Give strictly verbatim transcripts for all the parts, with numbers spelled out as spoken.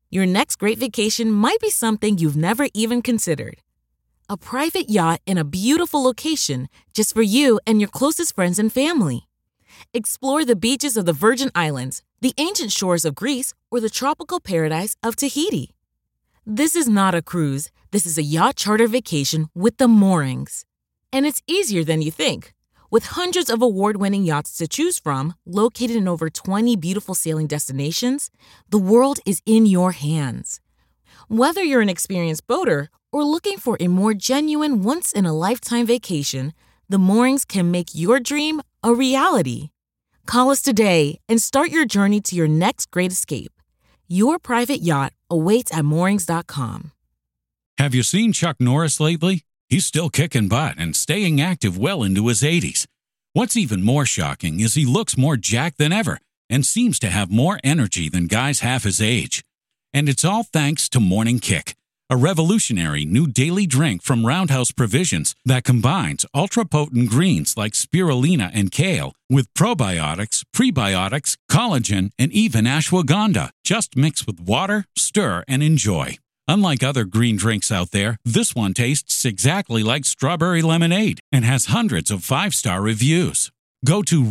Your next great vacation might be something you've never even considered. A private yacht in a beautiful location just for you and your closest friends and family. Explore the beaches of the Virgin Islands, the ancient shores of Greece, or the tropical paradise of Tahiti. This is not a cruise. This is a yacht charter vacation with the moorings. And it's easier than you think. With hundreds of award-winning yachts to choose from, located in over twenty beautiful sailing destinations, the world is in your hands. Whether you're an experienced boater or looking for a more genuine once-in-a-lifetime vacation, the moorings can make your dream a reality. Call us today and start your journey to your next great escape. Your private yacht awaits at moorings dot com. Have you seen Chuck Norris lately? He's still kicking butt and staying active well into his eighties. What's even more shocking is he looks more jacked than ever and seems to have more energy than guys half his age. And it's all thanks to Morning Kick, a revolutionary new daily drink from Roundhouse Provisions that combines ultra-potent greens like spirulina and kale with probiotics, prebiotics, collagen, and even ashwagandha. Just mix with water, stir, and enjoy. Unlike other green drinks out there, this one tastes exactly like strawberry lemonade and has hundreds of five-star reviews. Go to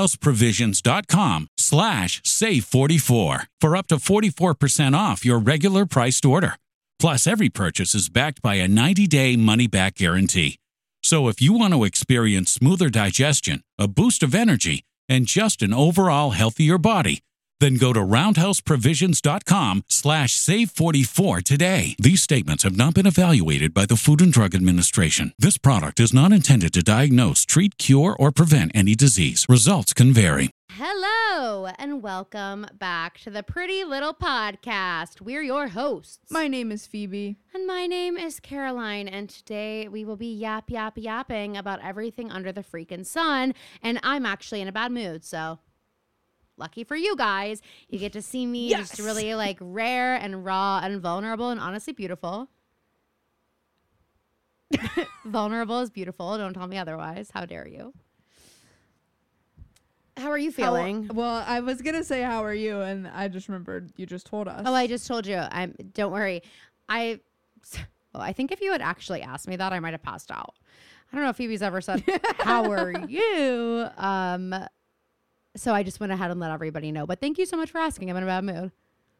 roundhouseprovisions.com slash save44 for up to forty-four percent off your regular priced order. Plus, every purchase is backed by a ninety-day money-back guarantee. So if you want to experience smoother digestion, a boost of energy, and just an overall healthier body, then go to roundhouseprovisions.com slash save44 today. These statements have not been evaluated by the Food and Drug Administration. This product is not intended to diagnose, treat, cure, or prevent any disease. Results can vary. Hello, and welcome back to the Pretty Little Podcast. We're your hosts. My name is Phoebe. And my name is Caroline, and today we will be yap, yap, yapping about everything under the freaking sun, and I'm actually in a bad mood, so lucky for you guys, you get to see me yes. just really like rare and raw and vulnerable and honestly beautiful. Vulnerable is beautiful. Don't tell me otherwise. How dare you? How are you feeling? How, well, I was going to say, how are you? And I just remembered you just told us. Oh, I just told you. I'm. Don't worry. I, well, I think if you had actually asked me that, I might have passed out. I don't know if Phoebe's ever said, how are you? Um, So I just went ahead and let everybody know. But thank you so much for asking. I'm in a bad mood.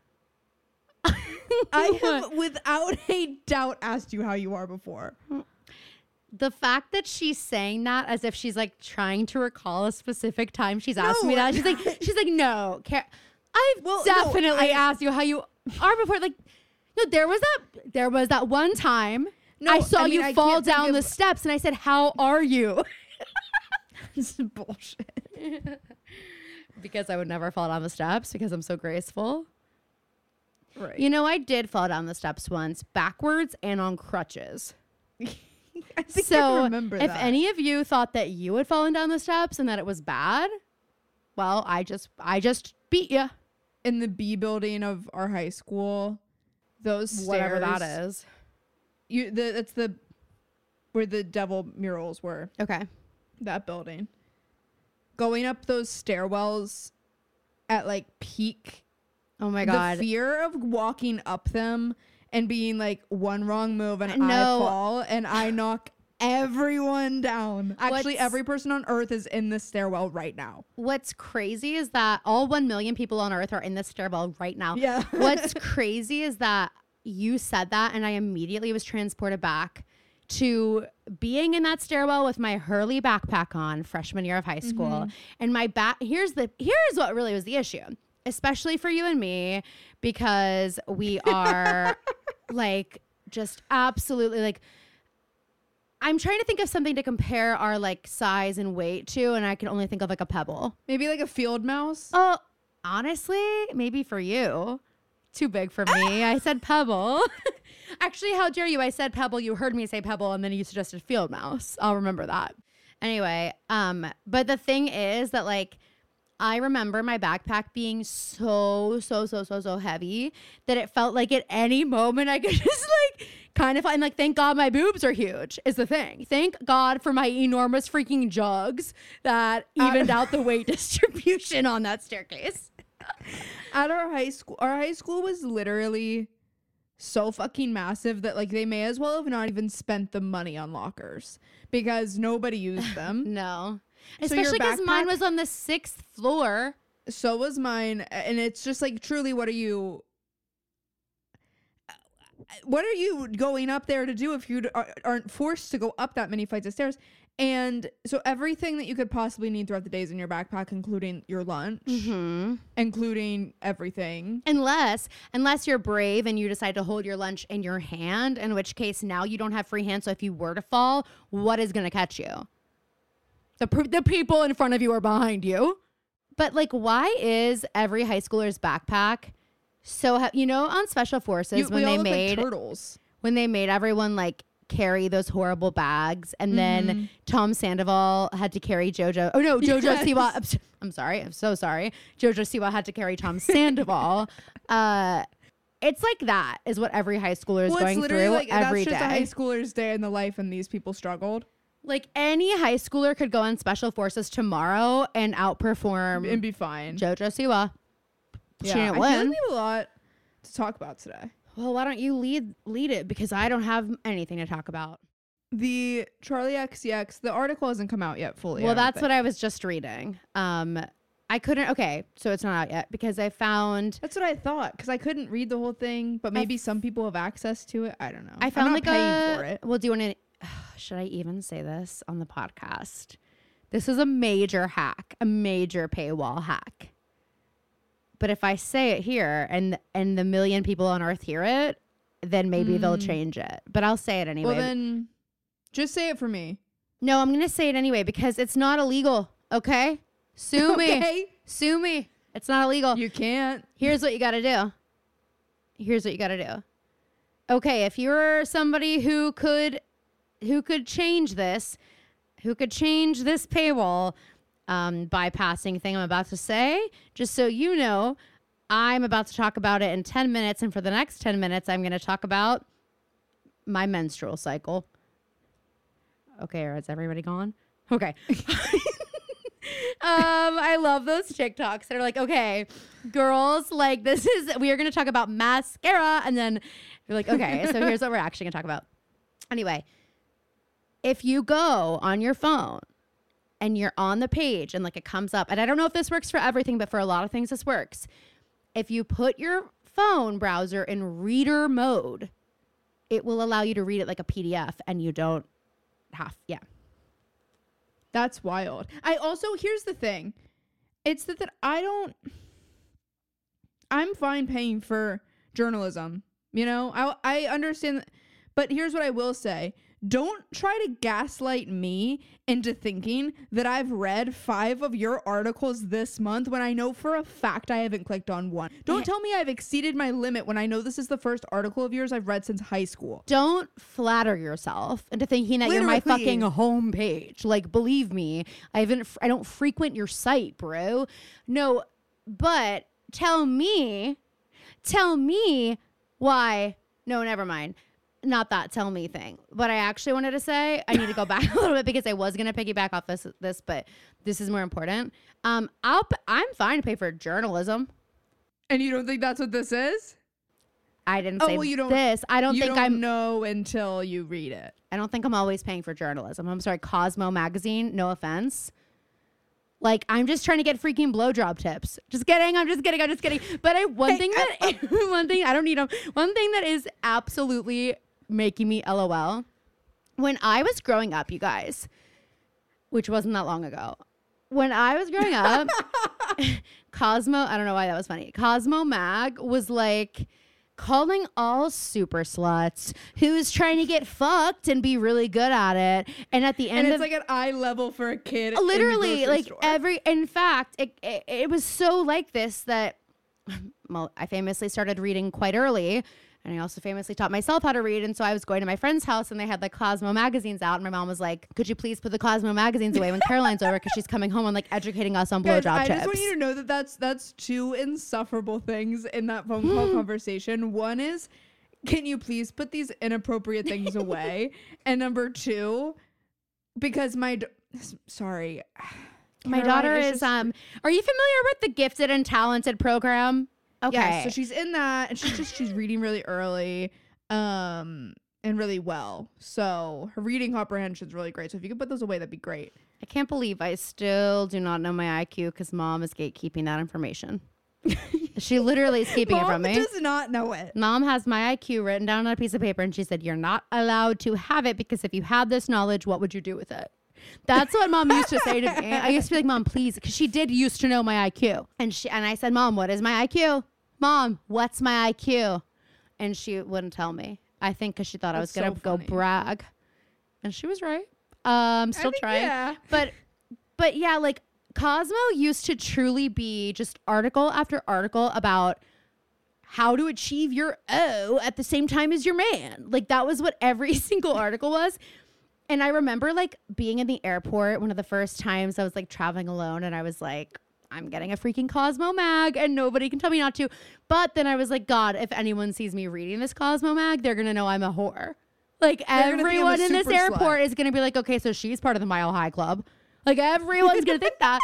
I have without a doubt asked you how you are before. The fact that she's saying that as if she's like trying to recall a specific time she's asked No. me that. She's like, she's like, no, Car- I've Well, no, definitely I- asked you how you are before. Like, no, there was that, there was that one time No, I saw I mean, you I fall can't think down of- the steps and I said, how are you? This is bullshit. Because I would never fall down the steps because I'm so graceful. Right. You know, I did fall down the steps once backwards and on crutches. I think So I remember if that. any of you thought that you had fallen down the steps and that it was bad, well, I just I just beat you. In the B building of our high school, those stairs. Whatever that is. You, the, that's the, where the devil murals were. Okay. That building. Going up those stairwells at like peak. Oh my God. The fear of walking up them and being like one wrong move and No. I fall and I knock everyone down. Actually, What's- every person on earth is in this stairwell right now. What's crazy is that all one million people on earth are in this stairwell right now. Yeah. What's crazy is that you said that and I immediately was transported back to being in that stairwell with my Hurley backpack on freshman year of high school. Mm-hmm. And my back, here's the, here's what really was the issue, especially for you and me, because we are like, just absolutely like, I'm trying to think of something to compare our like size and weight to. And I can only think of like a pebble. Maybe like a field mouse. Oh, honestly, maybe for you. Too big for me. I said pebble. Actually, how dare you? I said pebble. You heard me say pebble, and then you suggested field mouse. I'll remember that. Anyway, um, but the thing is that like I remember my backpack being so, so, so, so, so heavy that it felt like at any moment I could just like kind of find like, thank God my boobs are huge is the thing. Thank God for my enormous freaking jugs that evened out the weight distribution on that staircase. At our high school, our high school was literally so fucking massive that like they may as well have not even spent the money on lockers because nobody used them. No. So your Especially because mine backpack- was on the sixth floor. So was mine, and it's just like truly, what are you? What are you going up there to do if you aren't forced to go up that many flights of stairs? And so everything that you could possibly need throughout the days in your backpack, including your lunch, Mm-hmm. including everything. Unless, unless you're brave and you decide to hold your lunch in your hand, in which case now you don't have free hands. So if you were to fall, what is going to catch you? The pr- the people in front of you or behind you. But like, why is every high schooler's backpack so? Ha- you know, on Special Forces You, when we all they look made like turtles. when they made everyone like carry those horrible bags, and Mhm. then Tom Sandoval had to carry JoJo. Oh no, JoJo Yes. Siwa. I'm, s- I'm sorry. I'm so sorry. JoJo Siwa had to carry Tom Sandoval. uh, it's like that is what every high schooler is Well, it's going literally through like every that's just a day. high schooler's day in the life, and these people struggled Like any high schooler could go on Special Forces tomorrow and outperform and be fine. JoJo Siwa. She Yeah, didn't I feel win. like we have a lot to talk about today. Well, why don't you lead lead it, because I don't have anything to talk about. The Charlie X C X, the article hasn't come out yet fully. Well, that's what I was just reading. Um, I couldn't. Okay, so it's not out yet because I found That's what I thought, because I couldn't read the whole thing, but maybe some people have access to it. I don't know. I found I'm like not paying a. for it. Well, do you want to? Should I even say this on the podcast? This is a major hack, a major paywall hack. But if I say it here and and the million people on Earth hear it, then maybe they'll Mm. change it. But I'll say it anyway. Well, then just say it for me. No, I'm gonna say it anyway because it's not illegal. Okay, sue me, Okay. sue me. It's not illegal. You can't. Here's what you got to do. Here's what you got to do. Okay, if you're somebody who could who could change this, who could change this paywall um, bypassing thing I'm about to say, just so you know, I'm about to talk about it in ten minutes, and for the next ten minutes, I'm going to talk about my menstrual cycle. Okay, or is everybody gone? Okay. Um, I love those TikToks that are like, okay, girls, like this is, we are going to talk about mascara. And then you're like, okay, so here's what we're actually going to talk about. Anyway, if you go on your phone and you're on the page and like it comes up, and I don't know if this works for everything, but for a lot of things, this works. If you put your phone browser in reader mode, it will allow you to read it like a P D F and you don't have, yeah. That's wild. I also, here's the thing. It's that, that I don't, I'm fine paying for journalism. You know, I, I understand, that, but here's what I will say. Don't try to gaslight me into thinking that I've read five of your articles this month when I know for a fact I haven't clicked on one. Don't tell me I've exceeded my limit when I know this is the first article of yours I've read since high school. Don't flatter yourself into thinking that you're my Literally. fucking homepage. Like, believe me, I haven't. I don't frequent your site, bro. No, but tell me, tell me why. No, never mind. Not that tell me thing. What I actually wanted to say, I need to go back a little bit because I was gonna piggyback off this, this, but this is more important. Um, I'll. p- I'm fine to pay for journalism. And you don't think that's what this is? I didn't Oh, say well, you don't- this. I don't you think don't I'm. know until you read it. I don't think I'm always paying for journalism. I'm sorry, Cosmo magazine. No offense. Like, I'm just trying to get freaking blowjob tips. Just kidding. I'm just kidding. I'm just kidding. But I one Hey, thing that one thing I don't need them. One thing that is absolutely making me LOL. When I was growing up, you guys, which wasn't that long ago. When I was growing up, Cosmo, I don't know why that was funny. Cosmo Mag was like calling all super sluts who's trying to get fucked and be really good at it. And at the end And it's of like an eye level for a kid. in the literally grocery like store. every in fact it, it it was so like this that well I famously started reading quite early, and I also famously taught myself how to read. And so I was going to my friend's house and they had like Cosmo magazines out, and my mom was like, could you please put the Cosmo magazines away when Caroline's over, because she's coming home and like educating us on Guys, blowjob I tips. just want you to know that that's that's two insufferable things in that phone call conversation. One is, can you please put these inappropriate things away? And number two, because my d- sorry, My Caroline daughter is, just- um, are you familiar with the Gifted and Talented program? Okay. Yeah, so she's in that, and she's just she's reading really early, um, and really well. So her reading comprehension is really great. So if you could put those away, that'd be great. I can't believe I still do not know my I Q because mom is gatekeeping that information. She literally is keeping Mom it from me. does not know it. Mom has my I Q written down on a piece of paper and she said, you're not allowed to have it because if you had this knowledge, what would you do with it? That's what mom used to say to me. I used to be like, mom, please, because she did used to know my I Q. And she and I said, mom, what is my I Q? Mom, what's my I Q? And she wouldn't tell me. I think because she thought I was That's going to so go funny. brag. And she was right. Um, still think, trying. yeah. But, but yeah, like Cosmo used to truly be just article after article about how to achieve your O at the same time as your man. Like that was what every single article was. And I remember like being in the airport one of the first times I was like traveling alone and I was like, I'm getting a freaking Cosmo mag and nobody can tell me not to. But then I was like, God, if anyone sees me reading this Cosmo mag, they're going to know I'm a whore. Like They're gonna think I'm a everyone in this super airport slut. is going to be like, okay, so she's part of the Mile High Club. Like everyone's going to think that.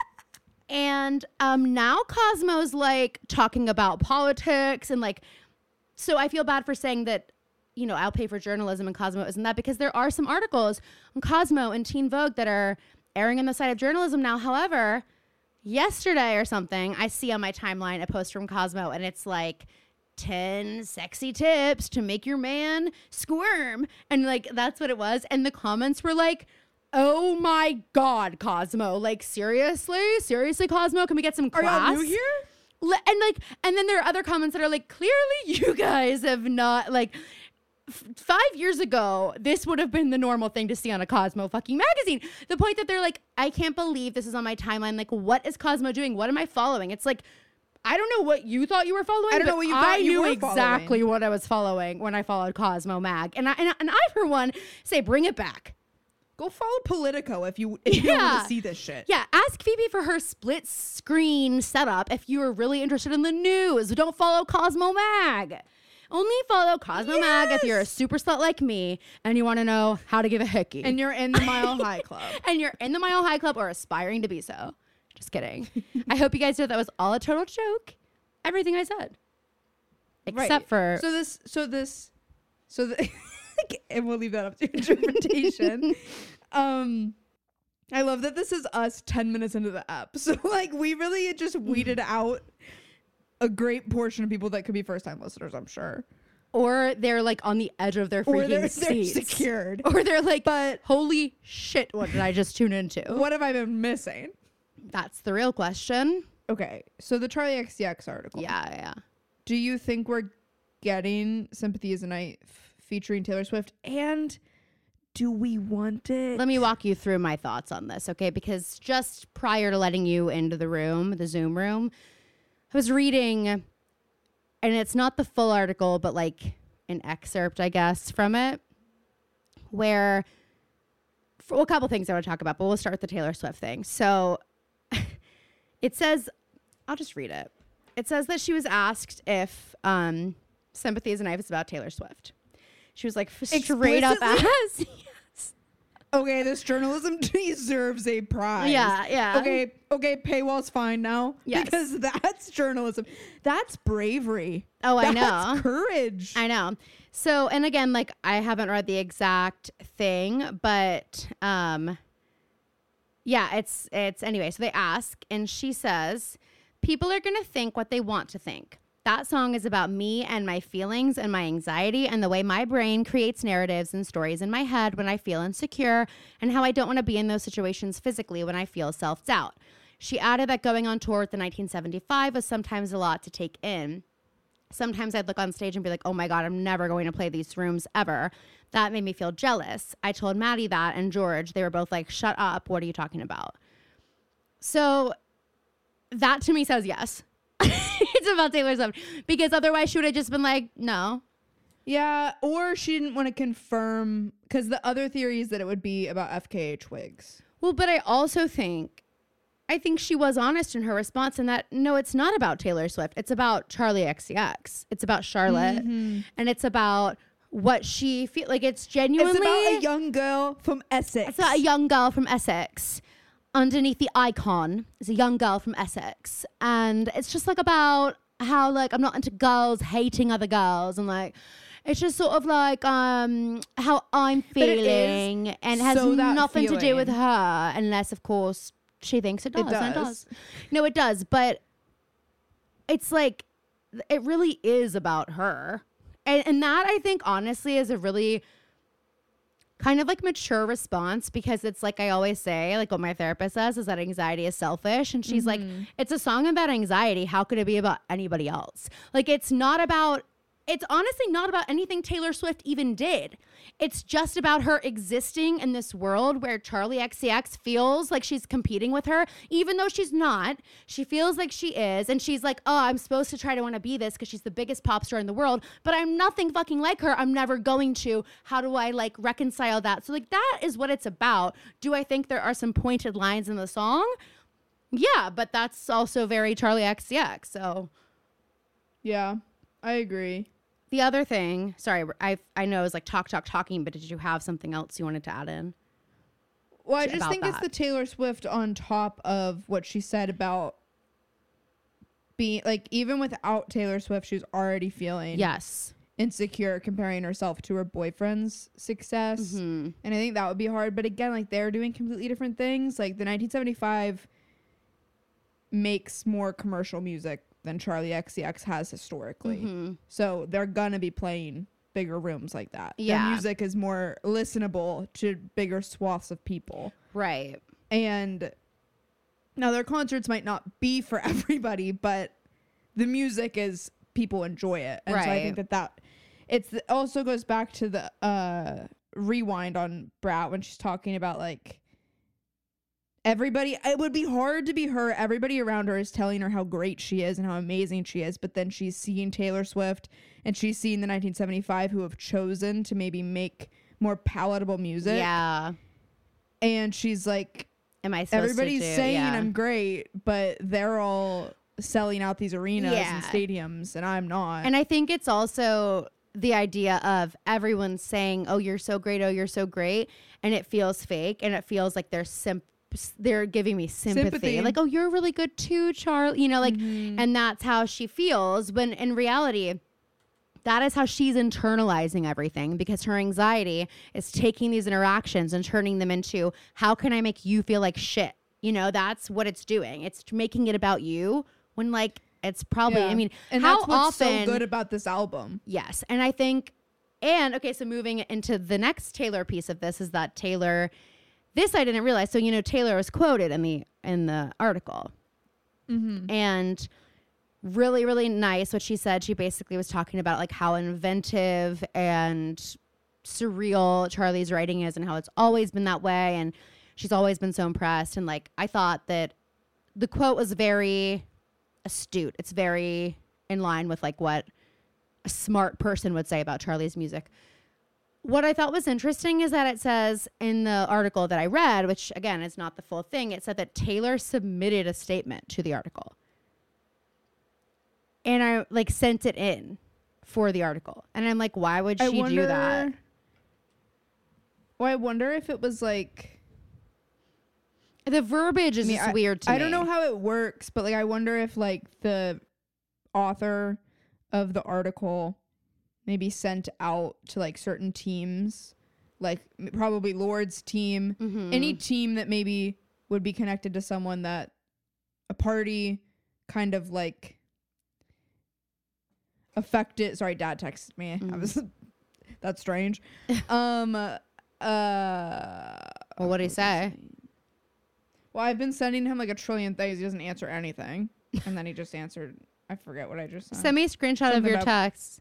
And um, now Cosmo's like talking about politics and like, so I feel bad for saying that, you know, I'll pay for journalism and Cosmo isn't that because there are some articles on Cosmo and Teen Vogue that are airing on the side of journalism now. However, yesterday or something, I see on my timeline a post from Cosmo and it's like ten sexy tips to make your man squirm. And like, that's what it was. And the comments were like, oh my God, Cosmo. Like, seriously? Seriously, Cosmo? Can we get some Are class? y'all new here? Le- And like, and then there are other comments that are like, clearly you guys have not, like, f- five years ago, this would have been the normal thing to see on a Cosmo fucking magazine. The point that they're like, I can't believe this is on my timeline. Like, what is Cosmo doing? What am I following? It's like, I don't know what you thought you were following. I don't but know what you I thought you knew were exactly following. what I was following when I followed Cosmo Mag. And I, and I, and I for one, say, bring it back. Go follow Politico if you if you don't want Yeah. to see this shit. Yeah, ask Phoebe for her split screen setup if you are really interested in the news. Don't follow Cosmo Mag. Only follow Cosmo Mag if you're a super slut like me and you want to know how to give a hickey. And you're in the Mile High Club. and you're in the Mile High Club or aspiring to be so. Just kidding. I hope you guys know that was all a total joke. Everything I said. Except Right. for so this so this so the and we'll leave that up to interpretation. um I love that this is us ten minutes into the app. So like we really just weeded out a great portion of people that could be first time listeners, I'm sure. or they're like on the edge of their freaking Or they're, they're seats. secured. Or they're like, But holy shit, what did I just tune into? what have I been missing? That's the real question. Okay, so the Charlie X C X article. Yeah, yeah. Do you think we're getting Sympathy is a Night f- featuring Taylor Swift? And do we want it? Let me walk you through my thoughts on this, okay? Because just prior to letting you into the room, the Zoom room, I was reading, and it's not the full article, but like an excerpt, I guess, from it, where, for, well, a couple things I want to talk about, but we'll start with the Taylor Swift thing. So it says, I'll just read it. It says that she was asked if um, Sympathy is a Knife is about Taylor Swift. She was like, straight up Explicitly? asked. Okay, this journalism deserves a prize. Yeah, yeah. Okay, okay, paywall's fine now. Yes. Because that's journalism. That's bravery. Oh, I That's know. courage. I know. So, and again, like I haven't read the exact thing, but um yeah, it's it's anyway, so they ask and she says, "People are going to think what they want to think. That song is about me and my feelings and my anxiety and the way my brain creates narratives and stories in my head when I feel insecure and how I don't want to be in those situations physically when I feel self-doubt." She added that going on tour with the nineteen seventy-five was sometimes a lot to take in. Sometimes I'd look on stage and be like, oh my God, I'm never going to play these rooms ever. That made me feel jealous. I told Maddie that and George, they were both like, shut up. What are you talking about? So that to me says yes. It's about Taylor Swift. Because otherwise she would have just been like, no. Yeah, or she didn't want to confirm, because the other theory is that it would be about F K A Twigs. Well, but I also think, I think she was honest in her response in that, no, it's not about Taylor Swift. It's about Charlie X C X. It's about Charlotte. Mm-hmm. And it's about what she feel like. It's genuinely. It's about a young girl from Essex. It's about a young girl from Essex. underneath the icon is a young girl from Essex. And it's just like about how like I'm not into girls hating other girls, and like it's just sort of like um how I'm feeling, and it has so that nothing to do with feeling. her, unless of course she thinks it does. It and it does. does. No, it does, but it's like it really is about her. And and that I think honestly is a really kind of like mature response, because it's like I always say, like what my therapist says is that anxiety is selfish, and she's like, it's a song about anxiety, how could it be about anybody else? Like it's not about, it's honestly not about anything Taylor Swift even did. It's just about her existing in this world where Charli X C X feels like she's competing with her, even though she's not. She feels like she is, and she's like, oh, I'm supposed to try to want to be this because she's the biggest pop star in the world, but I'm nothing fucking like her. I'm never going to. How do I like reconcile that? So like that is what it's about. Do I think there are some pointed lines in the song? Yeah, but that's also very Charli X C X. So Yeah, I agree. the other thing, sorry, I I know it was like talk, talk, talking, but did you have something else you wanted to add in? Well, I just about think it's that. the Taylor Swift on top of what she said about being like, even without Taylor Swift, she was already feeling Yes. insecure comparing herself to her boyfriend's success. Mhm. And I think that would be hard. But again, like they're doing completely different things. Like the nineteen seventy-five makes more commercial music than Charli X C X has historically. Mhm. So they're gonna be playing bigger rooms like that. Yeah. Their music is more listenable to bigger swaths of people. Right. And now their concerts might not be for everybody, but the music is, people enjoy it. And so I Right. think that that it's it also goes back to the uh rewind on Brat when she's talking about like everybody, it would be hard to be her. Everybody around her is telling her how great she is and how amazing she is, but then she's seeing Taylor Swift and she's seeing the nineteen seventy-five who have chosen to maybe make more palatable music. Yeah. And she's like, Am I supposed everybody's to do? saying yeah. I'm great, but they're all selling out these arenas Yeah. and stadiums, and I'm not. And I think it's also the idea of everyone saying, "Oh, you're so great. Oh, you're so great," and it feels fake, and it feels like they're simp- they're giving me sympathy. Sympathy. Like, "Oh, you're really good too, Charlie." You know, like, Mhm. and that's how she feels. When in reality, that is how she's internalizing everything, because her anxiety is taking these interactions and turning them into, how can I make you feel like shit? You know, that's what it's doing. It's making it about you when like it's probably, Yeah. I mean, and how that's what's often, so good about this album. yes. And I think, and okay, so moving into the next Taylor piece of this is that Taylor, this I didn't realize. So, you know, Taylor was quoted in the, in the article. Mm-hmm. And really, really nice what she said. She basically was talking about like how inventive and surreal Charlie's writing is, and how it's always been that way, and she's always been so impressed. And like I thought that the quote was very astute. It's very in line with like what a smart person would say about Charlie's music. What I thought was interesting is that it says in the article that I read, which again is not the full thing, it said that Taylor submitted a statement to the article. And I like sent it in for the article. And I'm like, why would she I wonder, do that? Well, I wonder if it was like, The verbiage is I mean, just I- weird to I me. don't know how it works, but like I wonder if like the author of the article maybe sent out to like certain teams, like m- probably Lord's team, Mhm. any team that maybe would be connected to someone that a party kind of like affected. Sorry, Dad texted me. I Mm. was that's strange. um uh Well, what did he say? Well, I've been sending him like a trillion things. He doesn't answer anything. And then he just answered. I forget what I just said. Send me a screenshot of Something your about- text.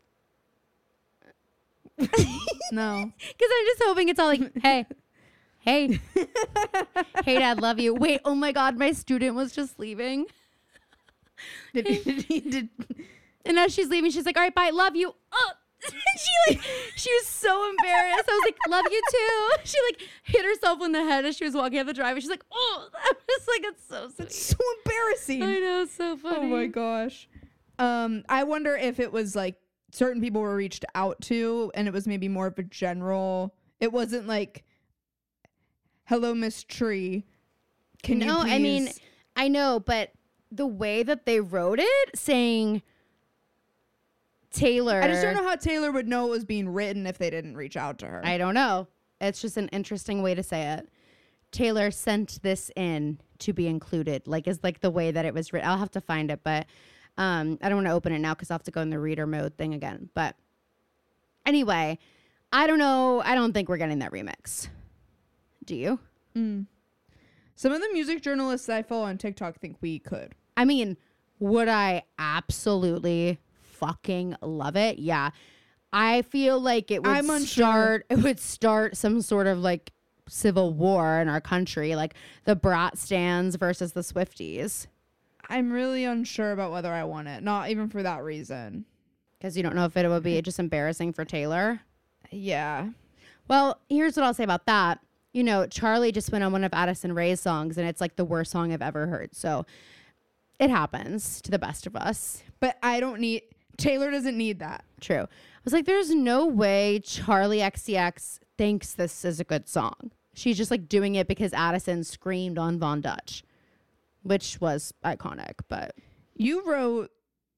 No. Because I'm just hoping it's all like, hey, hey, hey, Dad, love you. Wait, oh my God, my student was just leaving. Did he, he did And as she's leaving, she's like, all right, bye, love you. Oh, she like, she was so embarrassed. I was like, love you too. She like hit herself in the head as she was walking up the driveway. She's like, oh, I was like, it's so sweet. That's so embarrassing. I know, it's so funny. Oh my gosh. Um, I wonder if it was like certain people were reached out to and it was maybe more of a general, it wasn't like, hello, Miss Tree. Can no, you please? I mean, I know, but the way that they wrote it, saying Taylor. I just don't know how Taylor would know it was being written if they didn't reach out to her. I don't know. It's just an interesting way to say it. Taylor sent this in to be included, like is like the way that it was written. I'll have to find it, but um, I don't want to open it now because I'll have to go in the reader mode thing again. But anyway, I don't know. I don't think we're getting that remix. Do you? Mm. Some of the music journalists that I follow on TikTok think we could. I mean, would I absolutely fucking love it? Yeah. I feel like it would I'm unsure. start it would start some sort of like civil war in our country, like the Brat stands versus the Swifties. I'm really unsure about whether I want it. Not even for that reason. Because you don't know if it would be just embarrassing for Taylor. Yeah. Well, here's what I'll say about that. You know, Charlie just went on one of Addison Rae's songs, and it's like the worst song I've ever heard. So it happens to the best of us. But I don't need... Taylor doesn't need that. True. I was like, there's no way Charlie X C X thinks this is a good song. She's just like doing it because Addison screamed on Von Dutch, which was iconic. But You wrote,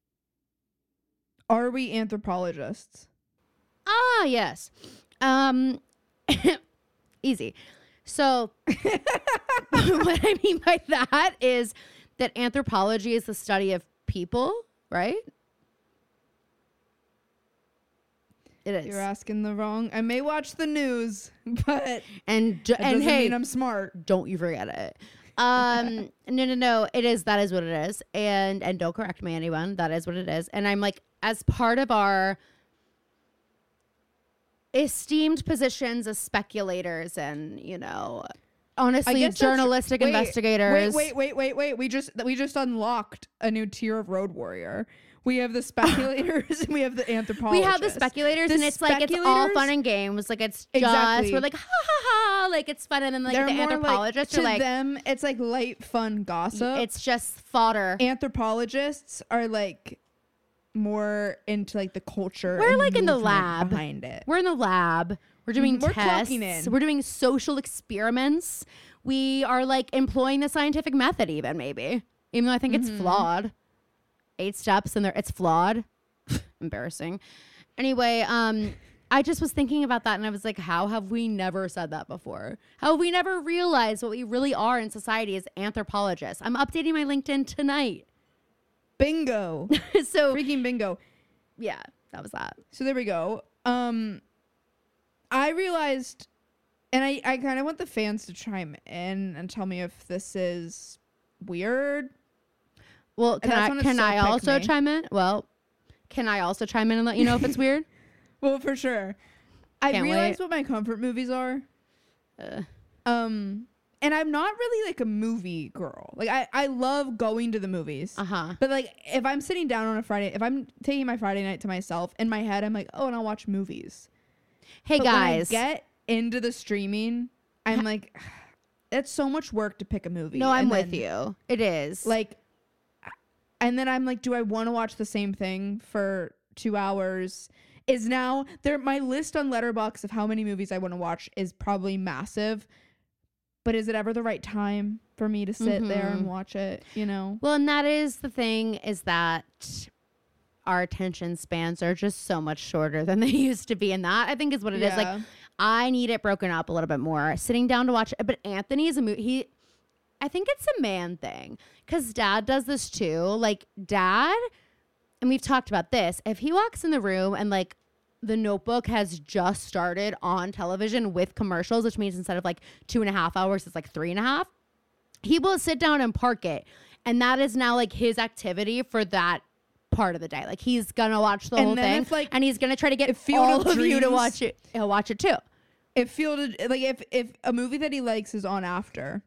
"Are we anthropologists?" ah, yes. Um, easy. So what I mean by that is that anthropology is the study of people, right? It is. You're asking the wrong... I may watch the news, but and d- that and doesn't hey, mean I'm smart. don't you forget it. Um, no, no, no. It is. That is what it is. And and don't correct me, anyone. That is what it is. And I'm like, as part of our esteemed positions as speculators and, you know, honestly, guess that's- journalistic wait, investigators. Wait, wait, wait, wait, wait. We just we just unlocked a new tier of Road Warrior. We have the speculators and we have the We anthropologists. have the speculators, The and it's like it's all speculators- fun and games. Like it's just Exactly. we're like ha ha ha, like it's fun, and then like They're the more anthropologists like, are to like them, it's like light, fun gossip. it's just fodder. Anthropologists are like more into like the culture. We're and like in the movement lab behind it. We're in the lab. We're doing We're tests. clocking in. We're doing social experiments. We are like employing the scientific method, even maybe, even though I think it's flawed. Eight steps and there, it's flawed. Embarrassing. Anyway, um, I just was thinking about that, and I was like, how have we never said that before? How have we never realized what we really are in society as anthropologists? I'm updating my LinkedIn tonight. Bingo. So Freaking bingo. yeah, that was that. So there we go. Um, I realized, and I, I kind of want the fans to chime in and tell me if this is weird. Well, can that's I when it's can so I pick also me. chime in? Well, can I also chime in and let you know if it's weird? Well, for sure. I Can't realized wait. what my comfort movies are. Uh, Um, and I'm not really like a movie girl. Like I, I love going to the movies. uh-huh. But like if I'm sitting down on a Friday, if I'm taking my Friday night to myself, in my head I'm like, oh, and I'll watch movies. Hey But guys. when I get into the streaming, I'm like, it's so much work to pick a movie. no, I'm And with then, you. It is. Like, and then I'm like, do I want to watch the same thing for two hours? Is now there my list on Letterboxd of how many movies I want to watch is probably massive. But is it ever the right time for me to sit there Mhm. and watch it? You know? Well, and that is the thing, is that our attention spans are just so much shorter than they used to be. And that, I think, is what it is. Yeah. Like, I need it broken up a little bit more. Sitting down to watch it. But Anthony is a movie. He, I think it's a man thing. Because dad does this too. Like, dad, and we've talked about this, if he walks in the room and, like, The Notebook has just started on television with commercials, which means instead of like two and a half hours, it's like three and a half. He will sit down and park it. And that is now like his activity for that part of the day. Like he's going to watch the And whole then thing if, like, and he's going to try to get if Field all of of you to Dreams- watch it. He'll watch it too. If fielded like if if a movie that he likes is on after,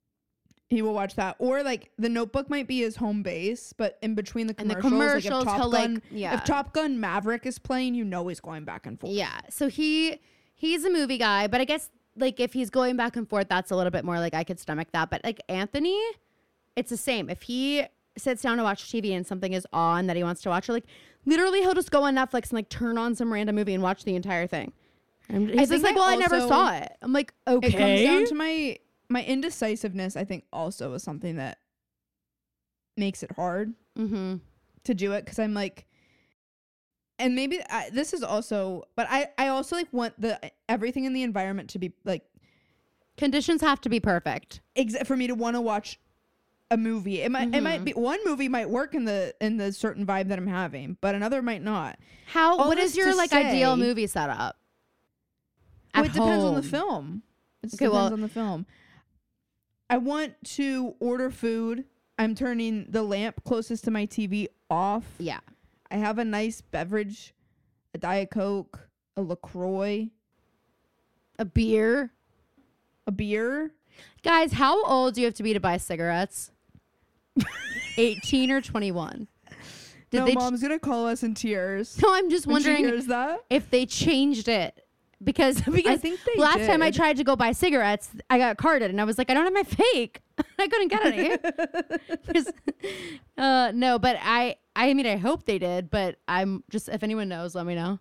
he will watch that. Or like The Notebook might be his home base, but in between the And the commercials, commercials, like if he'll, Top like- Gun, yeah. if Top Gun Maverick is playing, you know he's going back and forth. Yeah. So he he's a movie guy, but I guess like if he's going back and forth, that's a little bit more like I could stomach that. But like Anthony, it's the same. If he sits down to watch T V and something is on that he wants to watch, or like literally he'll just go on Netflix and like turn on some random movie and watch the entire thing. And he's think just like, I well, I never also- saw it. I'm like, okay. It comes down to my my indecisiveness, I think, also is something that makes it hard Mm-hmm. to do it because I'm like, and maybe I, this is also, but I, I also like want the everything in the environment to be like, Conditions have to be perfect. exa- for me to want to watch a movie. It might, it might Mhm. be one movie might work in the in the certain vibe that I'm having, but another might not. How? All What this is your to like ideal say- movie setup? Well, At it depends on the home. film. It just Okay, depends well- on the film. I want to order food. I'm turning the lamp closest to my T V off. Yeah. I have a nice beverage, a Diet Coke, a LaCroix, A beer. a beer. Guys, how old do you have to be to buy cigarettes? eighteen or twenty-one? Did no, they ch- mom's gonna call us in tears. No, I'm just when she wondering hears that. if they changed it. Because because think they last time I did. tried to go buy cigarettes, I got carded and I was like, I don't have my fake. I couldn't get any. 'Cause, uh, no, but I I mean I hope they did, but I'm just if anyone knows, let me know.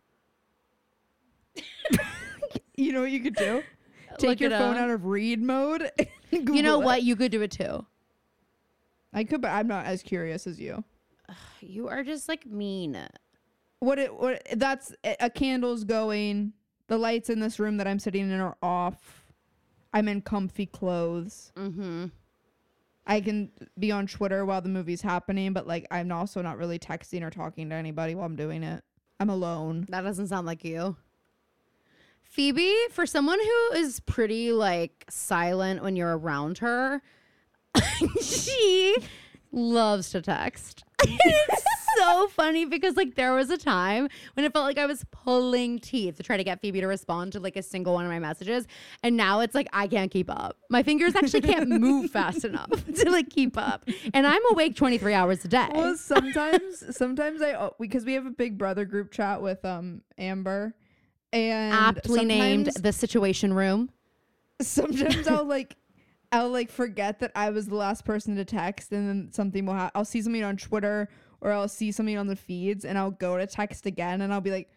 You know what you could do? Take Look your it phone up. out of read mode. and You know Google it. what? You could do it too. I could, but I'm not as curious as you. You are just like mean. What it what that's a candle's going. The lights in this room that I'm sitting in are off. I'm in comfy clothes. Mm-hmm. I can be on Twitter while the movie's happening, but like I'm also not really texting or talking to anybody while I'm doing it. I'm alone. That doesn't sound like you. Phoebe, for someone who is pretty like silent when you're around her, she loves to text. It's so funny because like there was a time when it felt like I was pulling teeth to try to get Phoebe to respond to like a single one of my messages, and now it's like I can't keep up. My fingers actually can't move fast enough to like keep up, and I'm awake twenty-three hours a day. Well, sometimes sometimes I oh, because we have a Big Brother group chat with um Amber, and Aptly named sometimes- the Situation Room. sometimes I'll like I'll like forget that I was the last person to text, and then something will happen. I'll see something on Twitter or I'll see something on the feeds, and I'll go to text again, and I'll be like,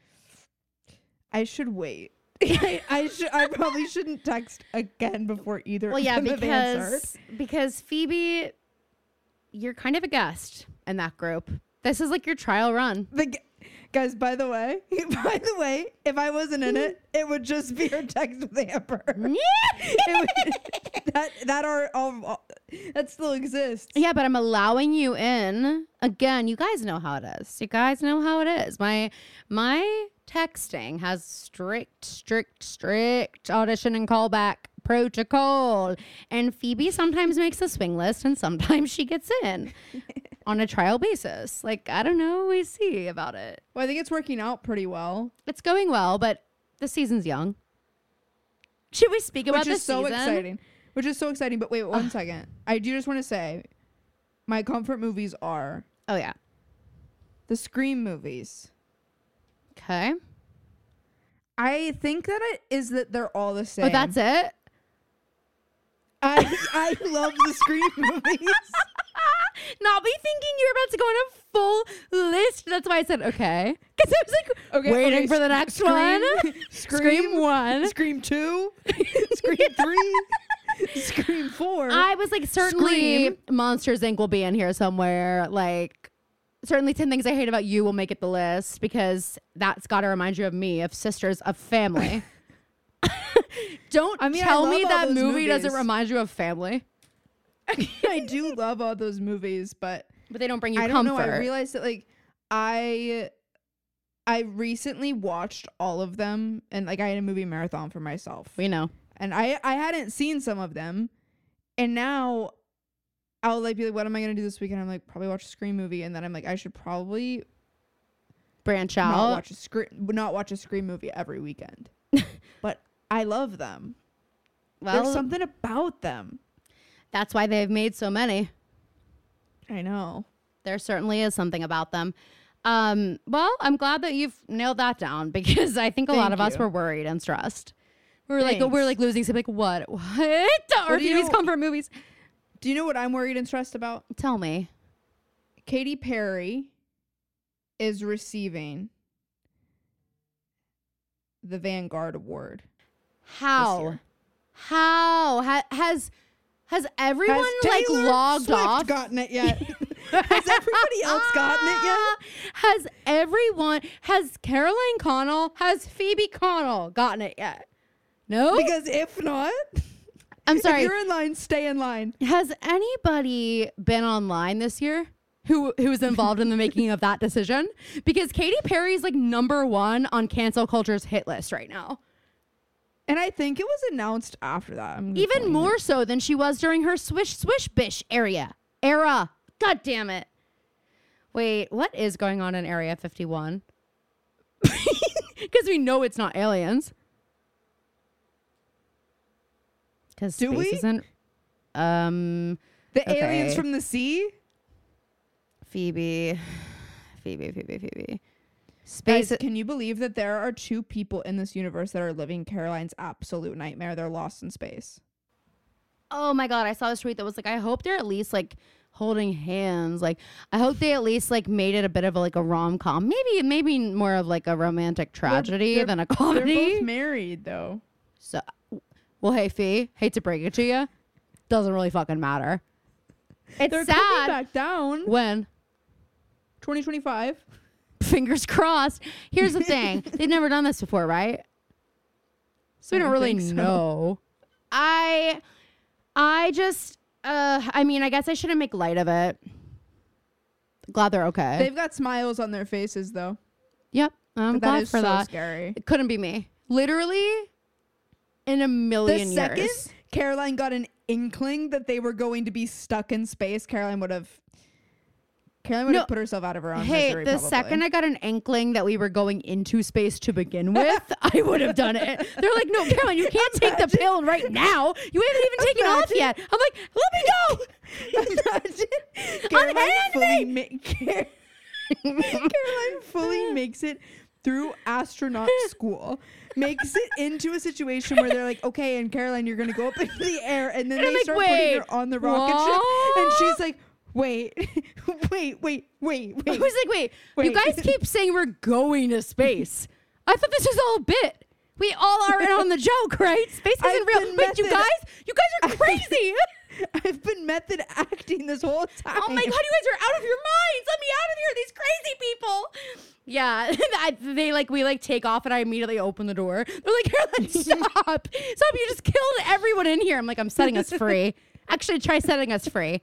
I should wait. I, I should. I probably shouldn't text again before either. Well, of yeah, them have answered. because because Phoebe, you're kind of a guest in that group. This is like your trial run. The g- guys, by the way, by the way, if I wasn't in it, it would just be her text with Amber. It would- that that are all, all that still exists. Yeah, but I'm allowing you in. Again, you guys know how it is. You guys know how it is. My my texting has strict, strict, strict audition and callback protocol. And Phoebe sometimes makes a swing list and sometimes she gets in on a trial basis. Like, I don't know. We see about it. Well, I think it's working out pretty well, It's going well, but the season's young. Should we speak about which this is so season? exciting. Which is so exciting. But wait, one second. I do just want to say, my comfort movies are Oh, yeah. the Scream movies. Okay. I think that it is that they're all the same. Oh, that's it? I I love the Scream movies. Not be thinking you're about to go on a full list. That's why I said okay. Because I was like Okay, waiting okay, for the Sc- next Scream, one. Scream, Scream one. Scream two, Scream three, Scream four. I was like, certainly Scream. Monsters Incorporated will be in here somewhere. Like, certainly ten Things I Hate About You will make it the list because that's got to remind you of me, of sisters, of family. Don't I mean, I tell love me all that those movie doesn't movies. remind you of family, I do love all those movies, but but they don't bring you I don't comfort. know. I realized that like I I recently watched all of them, and like I had a movie marathon for myself, we know. and I I hadn't seen some of them, and now I'll like be like, what am I gonna do this weekend? I'm like, probably watch a Scream movie, and then I'm like, I should probably Branch not out. watch a Scream not watch a Scream movie every weekend. But I love them. Well, There's something about them. that's why they've made so many. I know. There certainly is something about them. Um, well, I'm glad that you've nailed that down because I think a lot Thank of us you. were worried and stressed. We were like, Thanks. we're like losing sleep. Like, what? What? Or do you these know- comfort movies? Do you know what I'm worried and stressed about? Tell me. Katy Perry is receiving the Vanguard Award. How? year. How ha- has has everyone Has like Taylor logged Swift off? gotten it yet? Has everybody else gotten it yet? Has everyone? Has Caroline Connell? Has Phoebe Connell gotten it yet? No. Because if not, I'm sorry. if you're in line, stay in line. Has anybody been online this year who who was involved in the making of that decision? Because Katy Perry's like number one on cancel culture's hit list right now. And I think it was announced after that. I'm gonna Even find more it. so than she was during her swish swish bish area era. God damn it. Wait, what is going on in Area fifty-one? Because we know it's not aliens. Because Do space we? isn't. Um, The okay. aliens from the sea. Phoebe, Phoebe, Phoebe, Phoebe. Space. Guys, can you believe that there are two people in this universe that are living Caroline's absolute nightmare? They're lost in space. Oh my god, I saw this tweet that was like, I hope they're at least like holding hands. Like, I hope they at least like made it a bit of a, like a rom com. Maybe, maybe more of like a romantic tragedy they're- than a They're comedy. both married, though. So, well, hey, Fee, hate to break it to you, doesn't really fucking matter. It's They're coming sad. back down. When? twenty twenty-five. Fingers crossed. Here's the thing. They've never done this before, right? So we I don't don't really think so. know. I, I just, uh, I mean, I guess I shouldn't make light of it. Glad they're okay. They've got smiles on their faces, though. Yep. I'm But glad that is for so that. scary. It couldn't be me. Literally in a The million second years. Caroline got an inkling that they were going to be stuck in space, Caroline would have Caroline would No. have put herself out of her own Hey, misery, the probably. second I got an inkling that we were going into space to begin with, I would have done it. They're like, no, Caroline, you can't take the pill right now. You haven't even taken off Imagine- yet. I'm like, let me go. Imagine Caroline Unhand fully me. ma- Car- Caroline fully makes it through astronaut school, makes it into a situation where they're like, okay, and Caroline, you're gonna go up into the air, and then And I'm they like, start putting wait, her on the rocket ship, and what? she's like, wait, wait, wait, wait, I wait. was like, wait, you Wait. guys keep saying we're going to space. I thought this was all a bit. We all are in on the joke, right? Space isn't I've real. been Wait, you method- guys, you guys are crazy. I've been method acting this whole time. Oh my god, you guys are out of your minds. Let me out of here, these crazy people. Yeah, I, they like we like take off and I immediately open the door. They're like, Caroline, stop, stop! You just killed everyone in here. I'm like, I'm setting us free. Actually, try setting us free.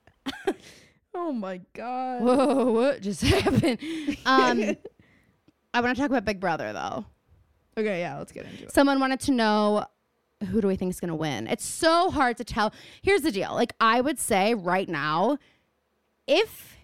Oh my god. Whoa, what just happened? Um, I want to talk about Big Brother though. Okay, yeah, let's get into it. Someone wanted to know, who do we think is going to win? It's so hard to tell. Here's the deal. Like, I would say right now, if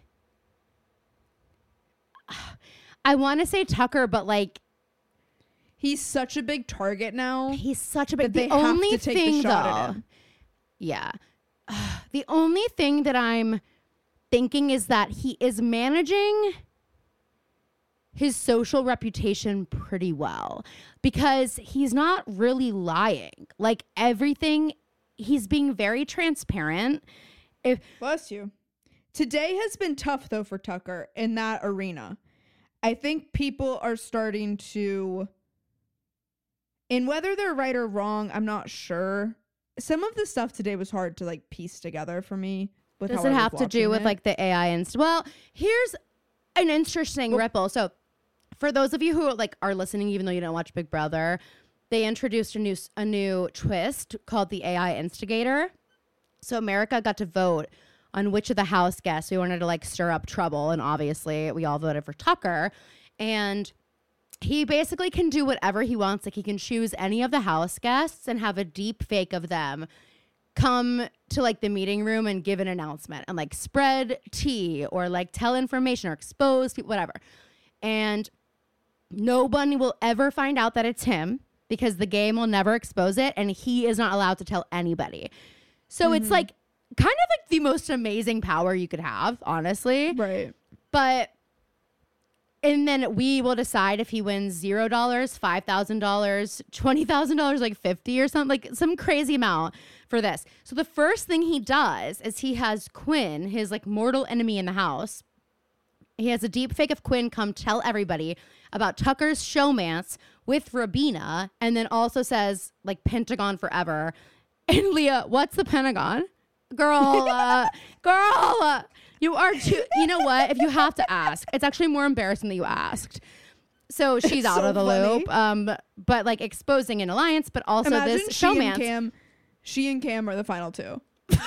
I want to say Tucker, but like, He's such a big target now. he's such a big, That they the have only to take the thing shot at though, him. yeah, the only thing that I'm thinking is that he is managing his social reputation pretty well because he's not really lying. Like everything, he's being very transparent. If Bless you. Today has been tough though for Tucker in that arena. I think people are starting to, and whether they're right or wrong, I'm not sure. Some of the stuff today was hard to like piece together for me. With does how it I was have to do watching with it. like the A I and st- well, here's an interesting Well- ripple. So for those of you who like are listening, even though you don't watch Big Brother, they introduced a new s- a new twist called the A I instigator. So America got to vote on which of the house guests we wanted to like stir up trouble, and obviously we all voted for Tucker. And he basically can do whatever he wants. Like he can choose any of the house guests and have a deep fake of them come to like the meeting room and give an announcement and like spread tea or like tell information or expose people, whatever. And nobody will ever find out that it's him because the game will never expose it and he is not allowed to tell anybody. So Mm-hmm. it's like kind of like the most amazing power you could have, honestly. right. But and then we will decide if he wins zero dollars, five thousand dollars, twenty thousand dollars, like fifty or something, like some crazy amount for this. So the first thing he does is he has Quinn, his like mortal enemy in the house, He has a deep fake of Quinn come tell everybody about Tucker's showmance with Rabina, and then also says, like, Pentagon forever. And Leah, what's the Pentagon? Girl, uh, girl, uh, you are too, you know what? If you have to ask, it's actually more embarrassing that you asked. So she's It's out so of the funny. loop, um, but like exposing an alliance, but also Imagine this she showmance. and Cam, she and Cam are the final two.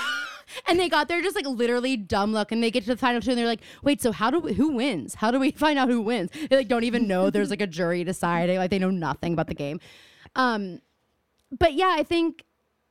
And they got there just like literally dumb look, and they get to the final two and they're like, wait, so how do we, who wins? How do we find out who wins? They like don't even know there's like a jury deciding, like they know nothing about the game. Um, but yeah, I think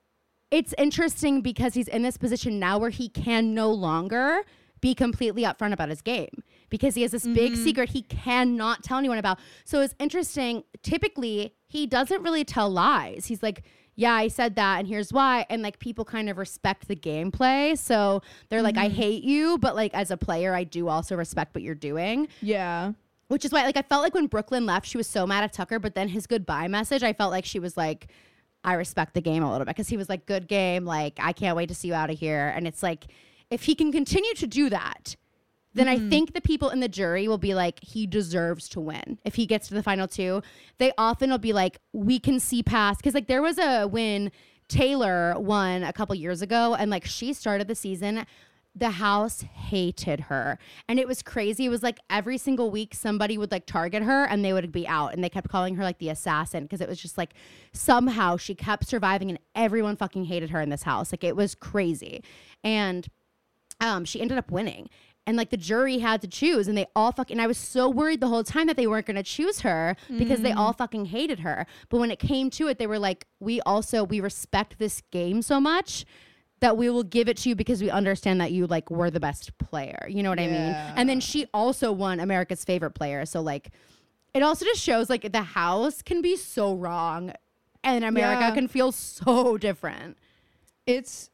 it's interesting because he's in this position now where he can no longer be completely upfront about his game because he has this big secret he cannot tell anyone about. So it's interesting. Typically, he doesn't really tell lies. He's like, yeah, I said that and here's why. And like people kind of respect the gameplay. So they're like, I hate you, but like as a player, I do also respect what you're doing. Yeah. Which is why like I felt like when Brooklyn left, she was so mad at Tucker, but then his goodbye message, I felt like she was like, I respect the game a little bit because he was like, good game. Like, I can't wait to see you out of here. And it's like, if he can continue to do that, then I think the people in the jury will be like, he deserves to win. If he gets to the final two, they often will be like, we can see past. Because like there was a win, Taylor won a couple years ago, and like she started the season, the house hated her. And it was crazy. It was like every single week somebody would like target her and they would be out. And they kept calling her like the assassin because it was just like somehow she kept surviving and everyone fucking hated her in this house. Like it was crazy. And um, she ended up winning. And like the jury had to choose and they all fucking, and I was so worried the whole time that they weren't going to choose her because they all fucking hated her. But when it came to it, they were like, we also, we respect this game so much that we will give it to you because we understand that you like were the best player. You know what I mean? Yeah. And then she also won America's favorite player. So like, it also just shows like the house can be so wrong and America Yeah. can feel so different. It's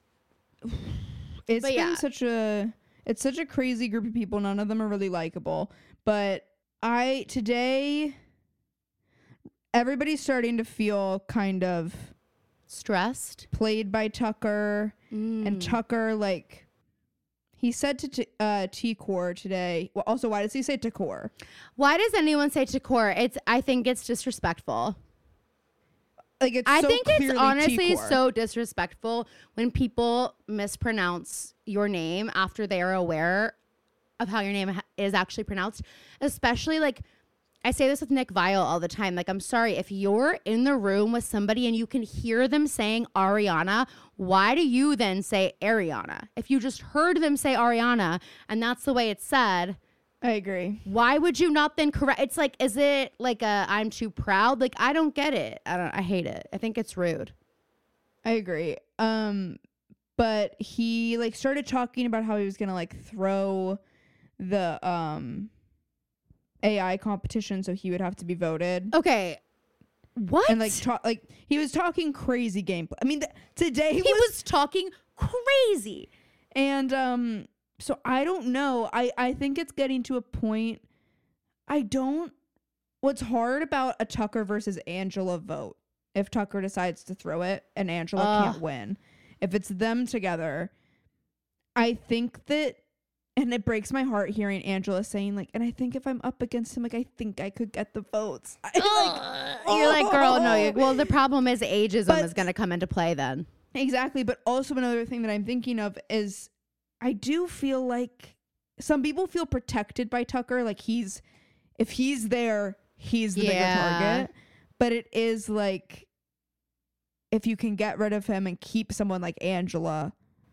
it's But been yeah. such a it's such a crazy group of people. None of them are really likable. But I today everybody's starting to feel kind of Stressed. played by Tucker. Mm. And Tucker, like, he said to t- uh, T-Core today. Well, also, why does he say T-Core? Why does anyone say Takor? It's, I think it's disrespectful. Like, it's I so think it's clearly honestly T-Core. so disrespectful when people mispronounce your name after they are aware of how your name ha- is actually pronounced. Especially like, I say this with Nick Viall all the time. Like, I'm sorry, if you're in the room with somebody and you can hear them saying Ariana, why do you then say Ariana? If you just heard them say Ariana and that's the way it's said, I agree. why would you not then correct? It's like, is it like a I'm too proud? Like, I don't get it. I don't, I hate it. I think it's rude. I agree. Um, but he like started talking about how he was gonna like throw the um A I competition, so he would have to be voted. Okay. What? And like talk like he was talking crazy gameplay. I mean, th- today he was, was talking crazy. and um. So I don't know. I I think it's getting to a point. I don't. What's hard about a Tucker versus Angela vote? If Tucker decides to throw it and Angela Ugh. can't win, if it's them together, I think that, and it breaks my heart hearing Angela saying like, and I think if I'm up against him, like I think I could get the votes. I, like, You're like, girl, no. You, oh. well, the problem is ageism But- is going to come into play then. Exactly, but also another thing that I'm thinking of is I do feel like some people feel protected by Tucker, like he's if he's there, he's the Yeah. bigger target. But it is like if you can get rid of him and keep someone like Angela,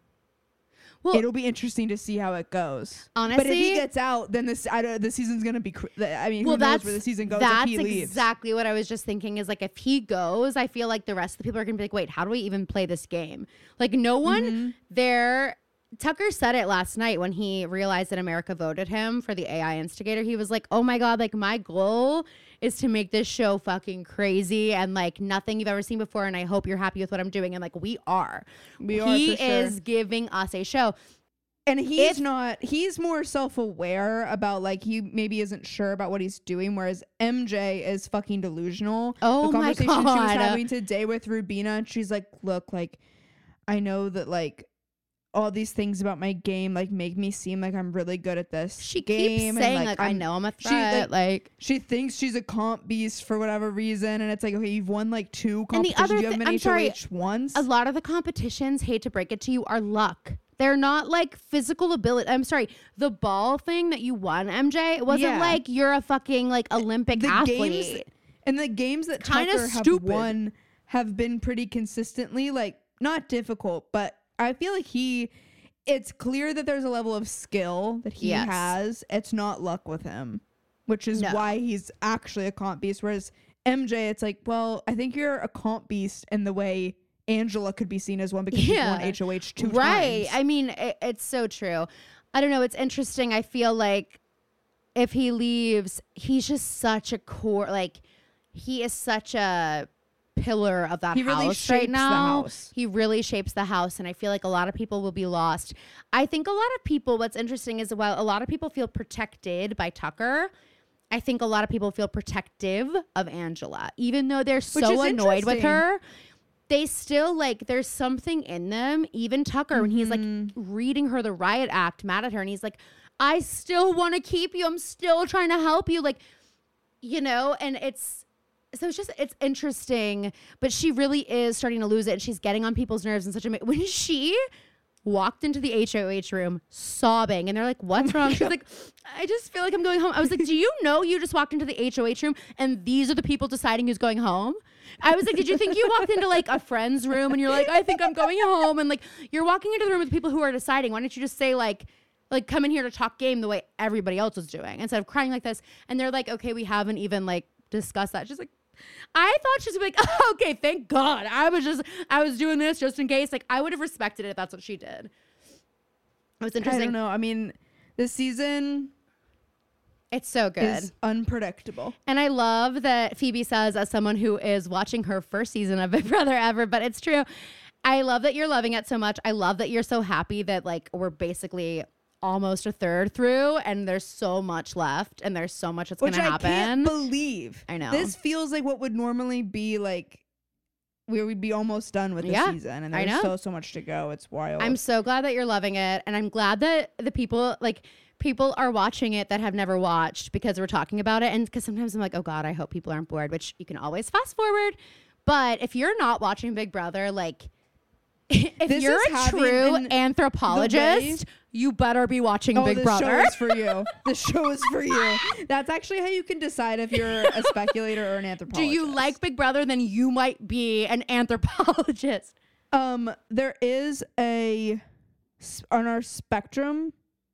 Well, it'll be interesting to see how it goes. honestly, but if he gets out, then this I don't, the season's gonna be. Cr- I mean, who well, knows that's where the season goes that's if he leaves? exactly what I was just thinking. Is like if he goes, I feel like the rest of the people are gonna be like, wait, how do we even play this game? Like no one Mm-hmm. there. Tucker said it last night when he realized that America voted him for the A I instigator. He was like, oh my God, like my goal is to make this show fucking crazy and like nothing you've ever seen before. And I hope you're happy with what I'm doing. And like, we are. We are, He for sure. is giving us a show. And he's If- not, he's more self-aware about like, he maybe isn't sure about what he's doing. Whereas M J is fucking delusional. Oh the my conversation she was God. having today with Rubina, and she's like, look, like, I know that like all these things about my game like make me seem like I'm really good at this She game. keeps saying and, like, like I I'm- know I'm a she, threat. like, Like, she thinks she's a comp beast for whatever reason, and it's like, okay, you've won like two And the competitions. other You haven't thi- been I'm H O H sorry, once. a lot of the competitions, hate to break it to you, are luck. They're not like physical ability. I'm sorry. The ball thing that you won, M J, it wasn't Yeah. like you're a fucking like Olympic the athlete. games and the games that Kinda Tucker have stupid. won have been pretty consistently like not difficult, but I feel like he it's clear that there's a level of skill that he Yes. has. It's not luck with him, which is No. why he's actually a comp beast. Whereas M J, it's like, well, I think you're a comp beast in the way Angela could be seen as one because Yeah. he won H O H two Right. times. I mean, it, it's so true. I don't know. It's interesting. I feel like if he leaves, he's just such a core, like, he is such a pillar of that He really house shapes right the now. house. He really shapes the house. And I feel like a lot of people will be lost. I think a lot of people, what's interesting is, well, a lot of people feel protected by Tucker. I think a lot of people feel protective of Angela, even though they're is so annoyed with interesting. her. They still like there's something in them. Even Tucker, when he's like reading her the riot act, mad at her, and he's like, I still want to keep you. I'm still trying to help you. Like, you know, and it's so it's just it's interesting. But she really is starting to lose it, and she's getting on people's nerves in such a ma- when she walked into the H O H room sobbing, and they're like, what's wrong? She's like, I just feel like I'm going home. I was like, do you know you just walked into the H O H room and these are the people deciding who's going home? I was like, did you think you walked into like a friend's room and you're like, I think I'm going home, and like you're walking into the room with people who are deciding? Why don't you just say like like come in here to talk game the way everybody else was doing instead of crying like this? And they're like, okay, we haven't even like discussed that. She's like, I thought she's like, oh, okay, thank God. I was just, I was doing this just in case. Like, I would have respected it if that's what she did. It was I interesting. don't know. I mean, this season It's so good. is unpredictable. And I love that Phoebe says, as someone who is watching her first season of Big Brother ever, but it's true. I love that you're loving it so much. I love that you're so happy that like we're basically almost a third through and there's so much left and there's so much that's going Which to I happen. can't believe. I know. This feels like what would normally be like where we'd be almost done with the Yeah, season, and I there's know. so so much to go. It's wild. I'm so glad that you're loving it. And I'm glad that the people like people are watching it that have never watched because we're talking about it. And because sometimes I'm like, oh God, I hope people aren't bored, which you can always fast forward. But if you're not watching Big Brother, like if This you're is a having true an- anthropologist, you better be watching oh, Big this Brother. show is for you. This show is for you. That's actually how you can decide if you're a speculator or an Do anthropologist. you like Big Brother? Then you might be an anthropologist. Um, there is a s- on our spectrum.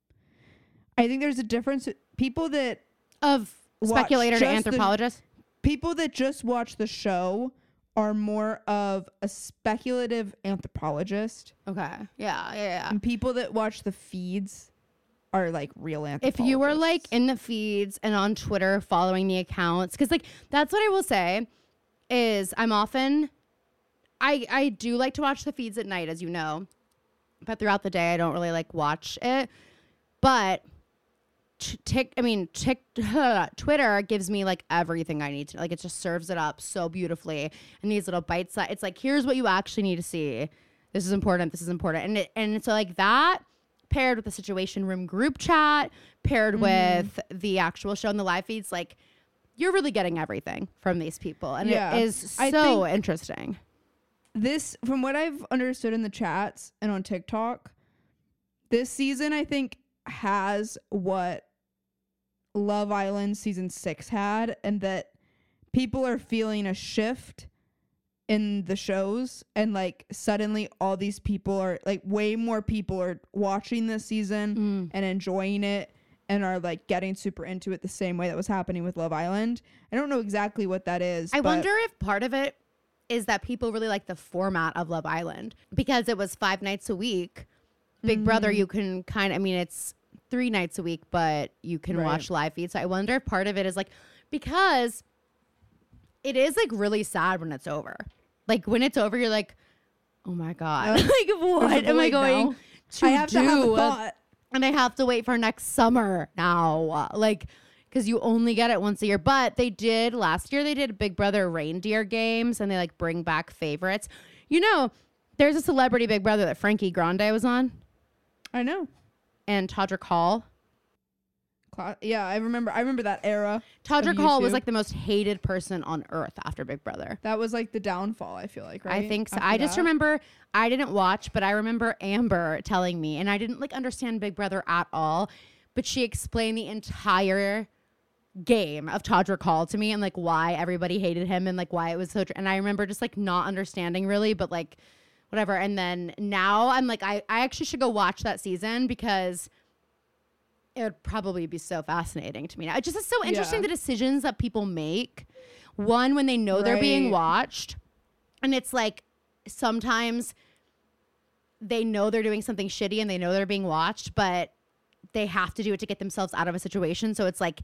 I think there's a difference. People that Of Watch speculator to just the- anthropologist. people that just watch the show are more of a speculative anthropologist, Okay. Yeah, yeah, yeah. and people that watch the feeds are like real If anthropologists. you were like in the feeds and on Twitter following the accounts, because like that's what I will say is I'm often I I do like to watch the feeds at night, as you know, but throughout the day I don't really like watch it. But t- tick I mean tick Twitter gives me like everything I need to, like it just serves it up so beautifully and these little bites. It's like, here's what you actually need to see. This is important. This is important. And it, and so like that paired with the Situation Room group chat, paired with the actual show and the live feeds, like you're really getting everything from these people. And Yeah. it is I so think- interesting. this, from what I've understood in the chats and on TikTok, this season I think has what Love Island season six had, and that people are feeling a shift in the shows, and like suddenly all these people are like way more people are watching this season Mm. and enjoying it and are like getting super into it the same way that was happening with Love Island. I don't know exactly what that is. I but wonder if part of it is that people really like the format of Love Island because it was five nights a week. Big Brother, you can kind of, I mean, it's three nights a week, but you can Right. watch live feeds. So I wonder if part of it is like, because it is like really sad when it's over. Like when it's over, you're like, oh my God, Uh, like what there's a am I void going now. to I have do? to have a thought. And I have to wait for next summer now. Like, because you only get it once a year. But they did, last year they did Big Brother reindeer games and they like bring back favorites. You know, there's a celebrity Big Brother that Frankie Grande was on. I know. and Todrick Hall. Cla- Yeah, I remember. I remember that era. Todrick of Hall was YouTube. like the most hated person on earth after Big Brother. That was like the downfall, I feel like, right? I think so. After I just that. remember, I didn't watch, but I remember Amber telling me, and I didn't like understand Big Brother at all, but she explained the entire game of Todrick Hall to me and like why everybody hated him and like why it was so, tr- and I remember just like not understanding really, but like whatever. And then now I'm like, I, I actually should go watch that season because it would probably be so fascinating to me. Now, it just is so interesting Yeah. the decisions that people make. One, when they know they're being Right. watched, and it's like sometimes they know they're doing something shitty and they know they're being watched, but they have to do it to get themselves out of a situation. So it's like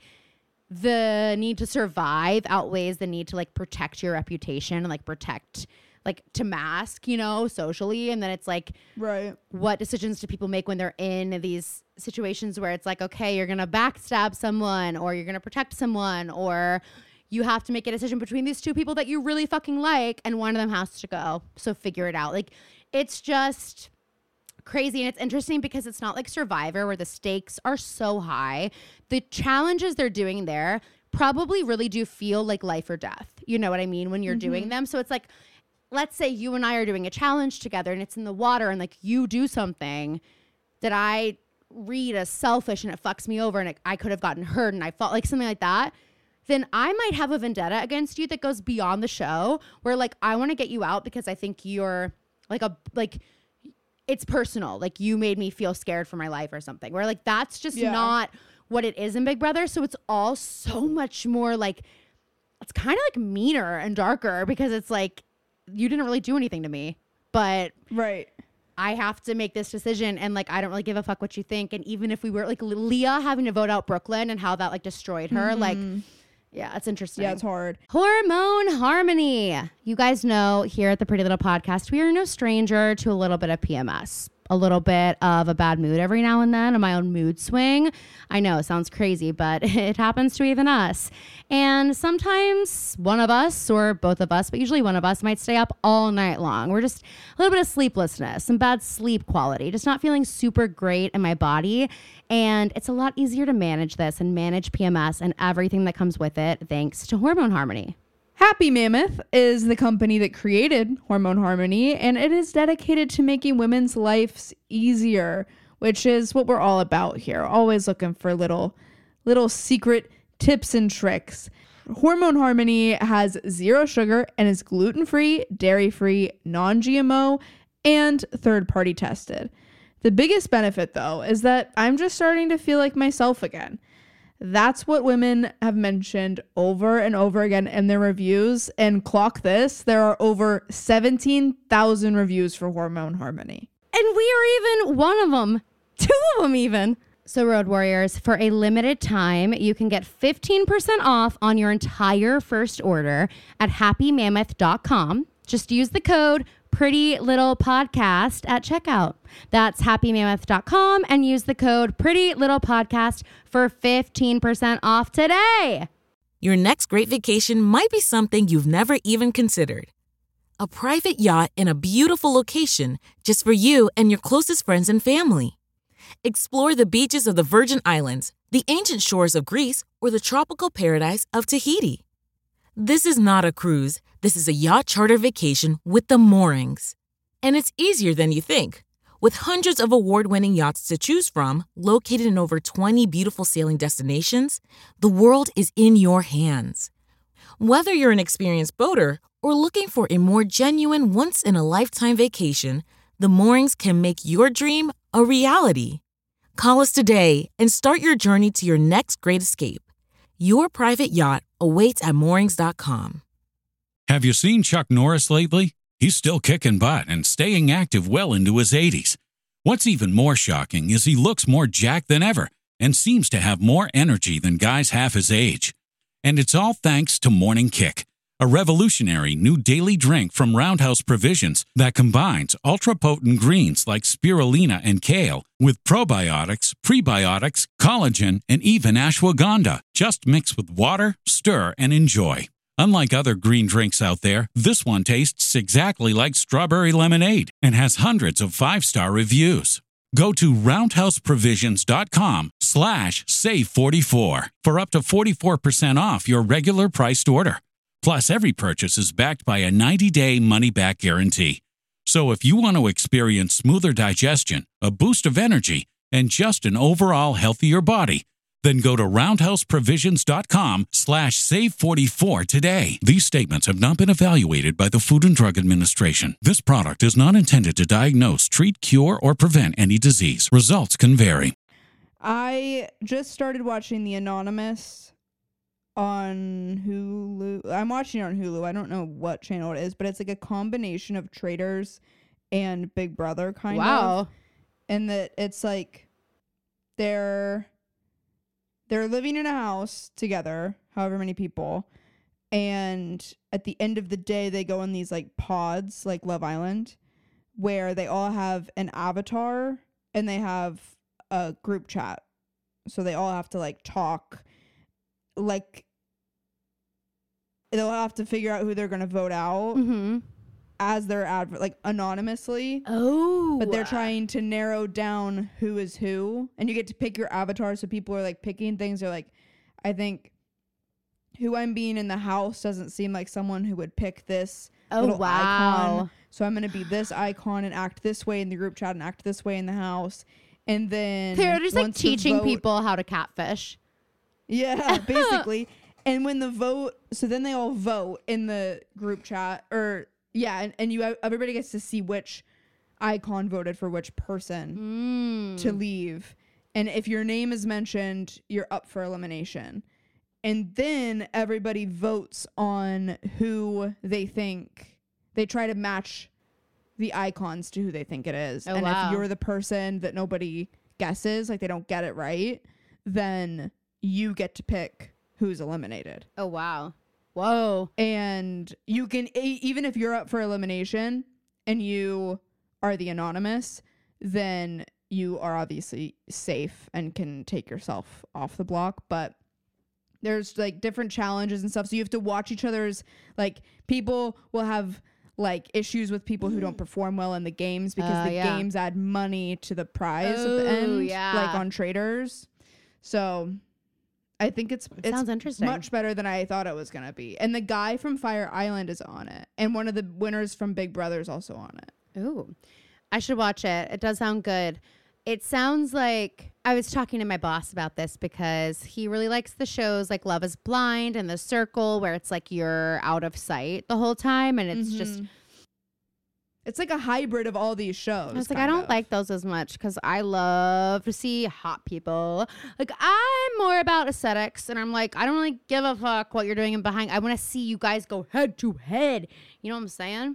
the need to survive outweighs the need to like protect your reputation and like protect, like to mask, you know, socially. And then it's like, Right. what decisions do people make when they're in these situations where it's like, okay, you're gonna backstab someone or you're gonna protect someone, or you have to make a decision between these two people that you really fucking like and one of them has to go, so figure it out. Like, it's just crazy. And it's interesting because it's not like Survivor where the stakes are so high. The challenges they're doing there probably really do feel like life or death, you know what I mean, when you're Mm-hmm. doing them. So it's like, let's say you and I are doing a challenge together and it's in the water and like you do something that I read as selfish and it fucks me over and it, I could have gotten hurt and I felt like something like that, then I might have a vendetta against you that goes beyond the show where like I want to get you out because I think you're like a like it's personal, like you made me feel scared for my life or something, where like that's just Yeah. not what it is in Big Brother. So it's all so much more like, it's kind of like meaner and darker because it's like you didn't really do anything to me, but Right. I have to make this decision and like I don't really give a fuck what you think. And even if we were like Leah having to vote out Brooklyn and how that like destroyed her, like yeah, it's interesting. Yeah, it's hard. Hormone Harmony. You guys know here at the Pretty Little Podcast, we are no stranger to a little bit of P M S. A little bit of a bad mood every now and then, and my own mood swing. I know it sounds crazy, but it happens to even us. And sometimes one of us, or both of us, but usually one of us, might stay up all night long. We're just a little bit of sleeplessness, some bad sleep quality, just not feeling super great in my body. And it's a lot easier to manage this and manage P M S and everything that comes with it thanks to Hormone Harmony. Happy Mammoth is the company that created Hormone Harmony, and it is dedicated to making women's lives easier, which is what we're all about here. Always looking for little, little secret tips and tricks. Hormone Harmony has zero sugar and is gluten-free, dairy-free, non-G M O, and third-party tested. The biggest benefit, though, is that I'm just starting to feel like myself again. That's what women have mentioned over and over again in their reviews. And clock this, there are over seventeen thousand reviews for Hormone Harmony. And we are even one of them, two of them even. So Road Warriors, for a limited time, you can get fifteen percent off on your entire first order at happy mammoth dot com. Just use the code Pretty Little Podcast at checkout. That's happy mammoth dot com and use the code Pretty Little Podcast for fifteen percent off today. Your next great vacation might be something you've never even considered. A private yacht in a beautiful location just for you and your closest friends and family. Explore the beaches of the Virgin Islands, the ancient shores of Greece, or the tropical paradise of Tahiti. This is not a cruise. This is a yacht charter vacation with the moorings. And it's easier than you think. With hundreds of award-winning yachts to choose from, located in over twenty beautiful sailing destinations, the world is in your hands. Whether you're an experienced boater or looking for a more genuine once-in-a-lifetime vacation, the moorings can make your dream a reality. Call us today and start your journey to your next great escape. Your private yacht awaits at moorings dot com. Have you seen Chuck Norris lately? He's still kicking butt and staying active well into his eighties. What's even more shocking is he looks more jacked than ever and seems to have more energy than guys half his age. And it's all thanks to Morning Kick, a revolutionary new daily drink from Roundhouse Provisions that combines ultra-potent greens like spirulina and kale with probiotics, prebiotics, collagen, and even ashwagandha. Just mix with water, stir, and enjoy. Unlike other green drinks out there, this one tastes exactly like strawberry lemonade and has hundreds of five-star reviews. Go to roundhouseprovisions.com slash save 44 for up to forty-four percent off your regular priced order. Plus, every purchase is backed by a ninety-day money-back guarantee. So if you want to experience smoother digestion, a boost of energy, and just an overall healthier body, then go to roundhouseprovisions.com slash save 44 today. These statements have not been evaluated by the Food and Drug Administration. This product is not intended to diagnose, treat, cure, or prevent any disease. Results can vary. I just started watching The Anonymous on Hulu. I'm watching it on Hulu. I don't know what channel it is, but it's like a combination of Traitors and Big Brother kind Wow. of. And that it's like they're they're living in a house together, however many people, and at the end of the day they go in these like pods like Love Island, where they all have an avatar and they have a group chat, so they all have to like talk, like they'll have to figure out who they're gonna vote out Mm-hmm. as their advert, like anonymously. Oh. But they're trying to narrow down who is who, and you get to pick your avatar. So people are like picking things. They're like, I think who I'm being in the house doesn't seem like someone who would pick this Oh, little wow. icon. So I'm gonna be this icon and act this way in the group chat and act this way in the house. And then They're just like once the teaching vote- people how to catfish. Yeah, basically. And when the vote, so then they all vote in the group chat, or yeah, and, and you everybody gets to see which icon voted for which person Mm. to leave. And if your name is mentioned, you're up for elimination. And then everybody votes on who they think. They try to match the icons to who they think it is. Oh, and wow. if you're the person that nobody guesses, like they don't get it right, then you get to pick who's eliminated. Oh, wow. Whoa. And you can, e- even if you're up for elimination and you are the anonymous, then you are obviously safe and can take yourself off the block. But there's like different challenges and stuff. So you have to watch each other's, like people will have like issues with people who don't perform well in the games because Uh, the yeah. games add money to the prize at Oh, the end, yeah. like on Traitors. So I think it's It it's sounds interesting. much better than I thought it was gonna be. And the guy from Fire Island is on it, and one of the winners from Big Brother is also on it. Ooh, I should watch it. It does sound good. It sounds like I was talking to my boss about this because he really likes the shows like Love is Blind and The Circle, where it's like you're out of sight the whole time, and it's just. It's like a hybrid of all these shows. I was like, I kind don't of. like those as much because I love to see hot people. Like, I'm more about aesthetics, and I'm like, I don't really give a fuck what you're doing in behind. I want to see you guys go head to head. You know what I'm saying?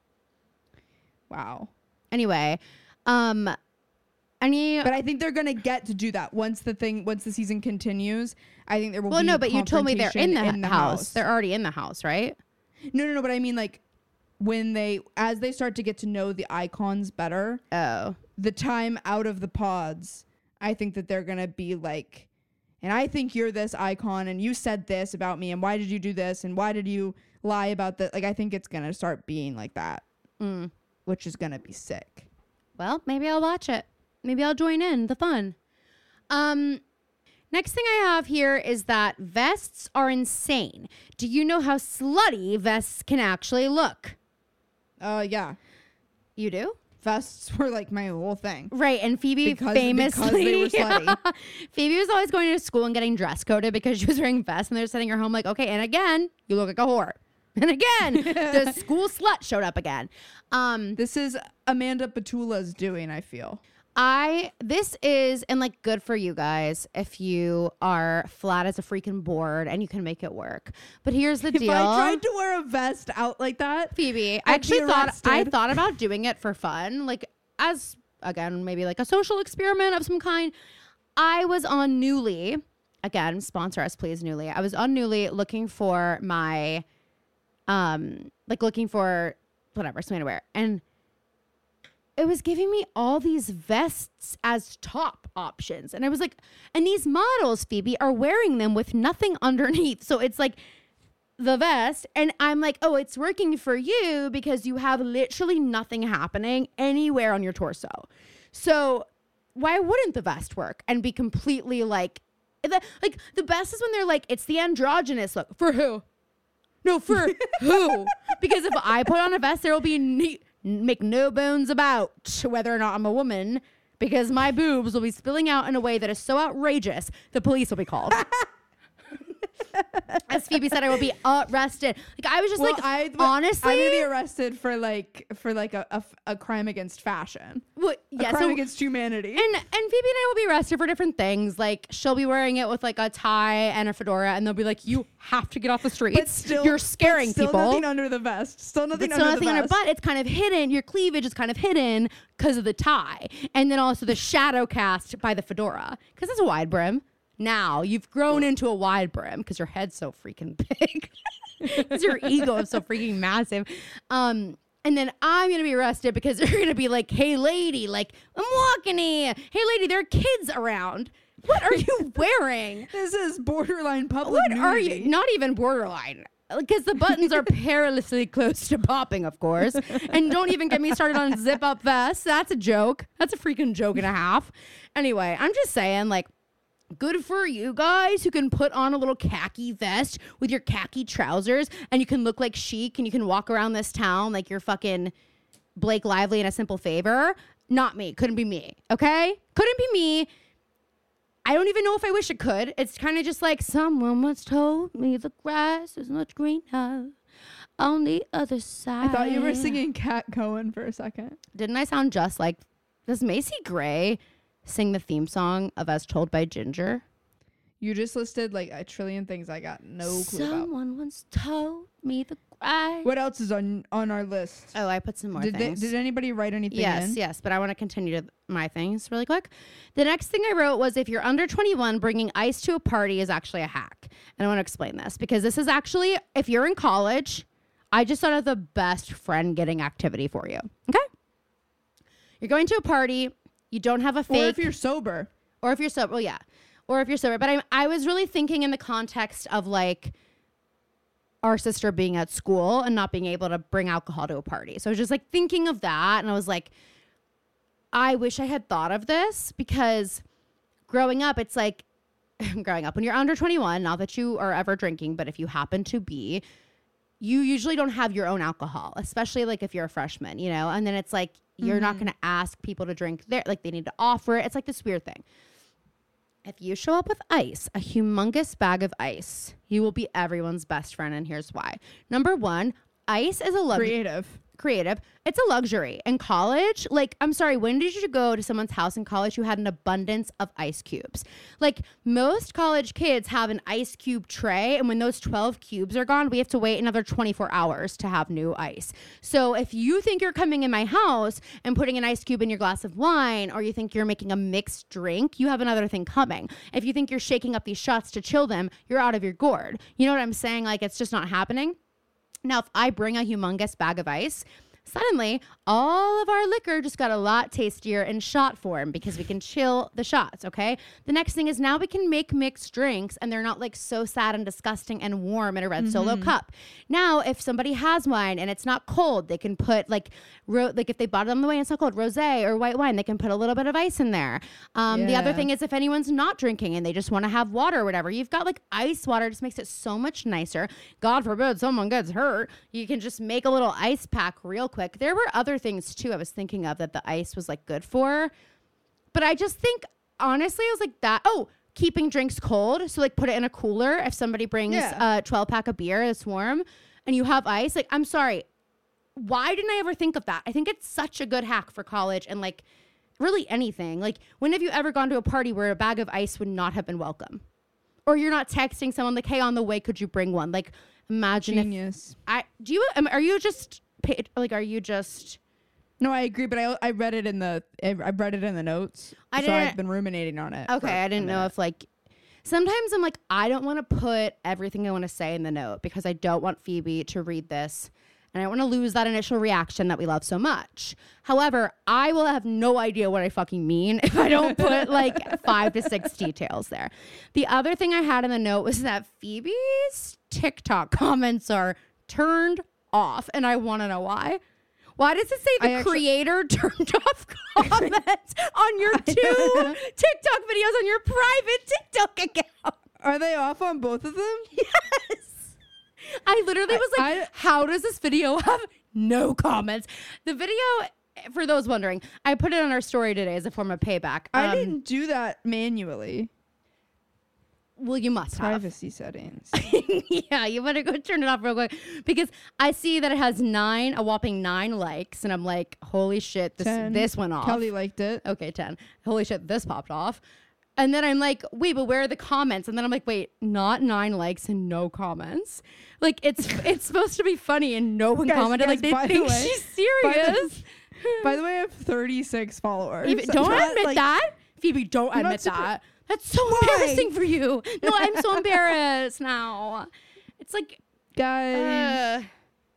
Wow. Anyway, um, any. But I think they're gonna get to do that once the thing, once the season continues. I think there will well, be. no, but you told me they're in the, confrontation in house. They're already in the house, right? No, no, no. But I mean, like, when they, as they start to get to know the icons better, Oh. the time out of the pods, I think that they're gonna be like, and I think you're this icon, and you said this about me, and why did you do this, and why did you lie about that? Like, I think it's gonna start being like that, Mm. which is gonna be sick. Well, maybe I'll watch it. Maybe I'll join in the fun. Um, next thing I have here is that vests are insane. Do you know how slutty vests can actually look? Uh, yeah, You do? vests were like my whole thing. Right, and Phoebe Because- famously, because they were slutty. Phoebe was always going to school and getting dress coded because she was wearing vests, and they're sending her home like, okay, and again, you look like a whore. And again, the school slut showed up again. Um, This is Amanda Petula's doing, I feel. I this is and like good for you guys if you are flat as a freaking board and you can make it work. But here's the If deal. I tried to wear a vest out like that, Phoebe, I I'd actually be thought I arrested. thought about doing it for fun, like as again maybe like a social experiment of some kind. I was on Newly, again, sponsor us please, Newly. I was on Newly looking for my, um, like looking for whatever something to wear, and it was giving me all these vests as top options, and I was like, and these models, Phoebe, are wearing them with nothing underneath, so it's like the vest, and I'm like, oh, it's working for you because you have literally nothing happening anywhere on your torso. So why wouldn't the vest work and be completely like, the, like the best is when they're like, it's the androgynous look. For who? No, for who? Because if I put on a vest, there will be ne- make no bones about whether or not I'm a woman, because my boobs will be spilling out in a way that is so outrageous, the police will be called. As Phoebe said, I will be arrested. Like I was just Well, like, I, honestly, I'm gonna be arrested for like for like a, a, a crime against fashion, well, a yeah, crime so, against humanity. and and Phoebe and I will be arrested for different things. Like she'll be wearing it with like a tie and a fedora, and they'll be like, "You have to get off the streets. But still, You're scaring but still people." Nothing under the vest. Still nothing It's under not the nothing on her vest. butt. It's kind of hidden. Your cleavage is kind of hidden because of the tie, and then also the shadow cast by the fedora because it's a wide brim. Now you've grown into a wide brim because your head's so freaking big. Because your ego is so freaking massive. Um, and then I'm gonna be arrested because they're gonna be like, "Hey, lady, like I'm walking here. Hey, lady, there are kids around. What are you wearing? This is borderline public What nudity. are you? Not even borderline." Because the buttons are perilously close to popping, of course. And don't even get me started on zip up vests. That's a joke. That's a freaking joke and a half. Anyway, I'm just saying, like, good for you guys who can put on a little khaki vest with your khaki trousers and you can look like chic and you can walk around this town like you're fucking Blake Lively in A Simple Favor. Not me. Couldn't be me. Okay? Couldn't be me. I don't even know if I wish it could. It's kind of just like, someone once told me the grass is much greener on the other side. I thought you were singing Cat Cohen for a second. Didn't I sound just like, does Macy Gray sing the theme song of As Told by Ginger? You just listed like a trillion things I got no clue about. Someone once told me the grass. What else is on on our list? Oh, I put some more Did they, things. did anybody write anything Yes, in? yes, but I want to continue to my things really quick. The next thing I wrote was, if you're under twenty-one, bringing ice to a party is actually a hack. And I want to explain this because this is actually, if you're in college, I just thought of the best friend getting activity for you. Okay? You're going to a party, you don't have a fake. Or if you're sober. Or if you're sober, well, yeah. Or if you're sober. But I, I was really thinking in the context of like our sister being at school and not being able to bring alcohol to a party. So I was just like thinking of that. And I was like, I wish I had thought of this, because growing up, it's like, growing up, when you're under twenty-one, not that you are ever drinking, but if you happen to be, you usually don't have your own alcohol, especially like if you're a freshman, you know? And then it's like, you're Mm-hmm. not going to ask people to drink there. Like they need to offer it. It's like this weird thing. If you show up with ice, a humongous bag of ice, you will be everyone's best friend. And here's why. Number one, ice is a luxury. Creative. Creative. It's a luxury. In college, like, I'm sorry, when did you go to someone's house in college who had an abundance of ice cubes? Like, most college kids have an ice cube tray, and when those twelve cubes are gone, we have to wait another twenty-four hours to have new ice. So if you think you're coming in my house and putting an ice cube in your glass of wine, or you think you're making a mixed drink, you have another thing coming. If you think you're shaking up these shots to chill them, you're out of your gourd. You know what I'm saying? Like, it's just not happening. Now, if I bring a humongous bag of ice, suddenly all of our liquor just got a lot tastier in shot form because we can chill the shots, okay? The next thing is now we can make mixed drinks and they're not like so sad and disgusting and warm in a red Solo cup. Now, if somebody has wine and it's not cold, they can put like, ro- like if they bought it on the way and it's not cold, rosé or white wine, they can put a little bit of ice in there. Um, The other Yeah. thing is if anyone's not drinking and they just want to have water or whatever, you've got like ice water. It just makes it so much nicer. God forbid someone gets hurt. You can just make a little ice pack real quick. There were other things too I was thinking of that the ice was like good for, but I just think honestly I was like that. Oh, keeping drinks cold. So like put it in a cooler. If somebody brings Yeah. a twelve pack of beer that's warm and you have ice, like I'm sorry, why didn't I ever think of that? I think it's such a good hack for college and like really anything. Like when have you ever gone to a party where a bag of ice would not have been welcome? Or you're not texting someone like, hey, on the way, could you bring one? Like imagine if Genius. I do you am, are you just paid, like are you just No, I agree, but I I read it in the I I read it in the notes. I so didn't- I've been ruminating on it. okay? for I a didn't know minute. if like sometimes I'm like I don't want to put everything I want to say in the note because I don't want Phoebe to read this and I don't want to lose that initial reaction that we love so much. However, I will have no idea what I fucking mean if I don't put like five to six details there. The other thing I had in the note was that Phoebe's TikTok comments are turned off, and I want to know why. Why does it say the I actually- creator turned off comments on your two TikTok videos on your private TikTok account? Are they off on both of them? Yes. I literally was like, I- how does this video have no comments? The video, for those wondering, I put it on our story today as a form of payback. I Um, didn't do that manually. Well, you must have. Privacy settings. Yeah, you better go turn it off real quick because I see that it has nine, a whopping nine likes, and I'm like, holy shit, this ten. this went off. Kelly liked it. Okay, ten. Holy shit, this popped off. And then I'm like, wait, but where are the comments? And then I'm like, wait, not nine likes and no comments. Like it's it's supposed to be funny and no one Guys, commented. guys, like they by the think way- she's by the- serious. By the way, I have thirty-six followers. Even- I'm don't not, admit like- that, Phoebe. Don't I'm not admit surpri- that. That's so Why? embarrassing for you. No, I'm so embarrassed now. It's like, Guys. uh,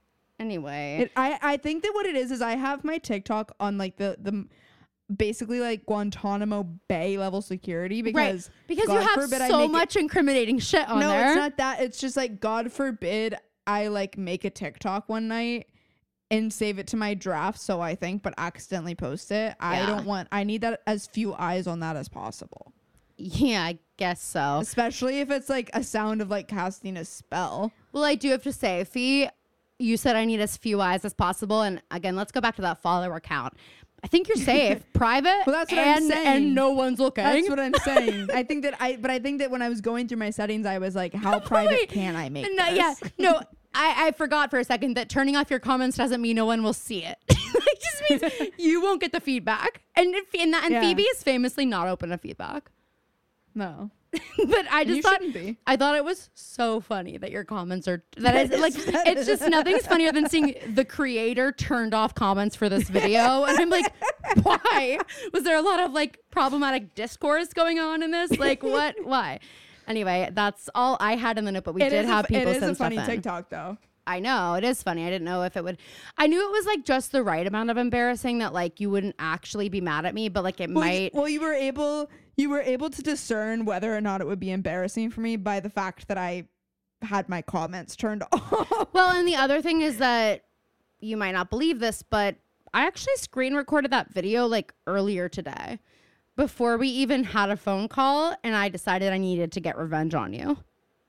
anyway. It, I, I think that what it is is I have my TikTok on like the the basically like Guantanamo Bay level security because right, because God you have forbid I so make it- much incriminating shit on no, there. it's not that. It's just like God forbid I like make a TikTok one night and save it to my draft, so I think, but accidentally post it. I Yeah. don't want. I need that as few eyes on that as possible, Yeah, I guess so. especially if it's like a sound of like casting a spell. Well, I do have to say, Fee, you said I need as few eyes as possible. And again, let's go back to that follower count. I think you're safe. Private Well, that's what I'm and, saying. and no one's looking. That's what I'm saying. I think that I, but I think that when I was going through my settings, I was like, how private Wait. can I make no, this? yeah, no, I, I forgot for a second that turning off your comments doesn't mean no one will see it. It just means you won't get the feedback. And if, and, that, and Yeah. Phoebe is famously not open to feedback. No. But I And just you thought shouldn't be. I thought it was so funny that your comments are that is like it's just nothing's funnier than seeing the creator turned off comments for this video, and I'm like, why? Was there a lot of like problematic discourse going on in this? Like what? Why? Anyway, that's all I had in the note, but we It did is have a, people it is send a funny stuff in. TikTok though. I know it is funny. I didn't know if it would. I knew it was like just the right amount of embarrassing that like you wouldn't actually be mad at me, but like it Well, might. You, well, you were able you were able to discern whether or not it would be embarrassing for me by the fact that I had my comments turned off. Well, and the other thing is that you might not believe this, but I actually screen recorded that video like earlier today before we even had a phone call, and I decided I needed to get revenge on you.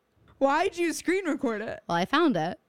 Why'd you screen record it? Well, I found it.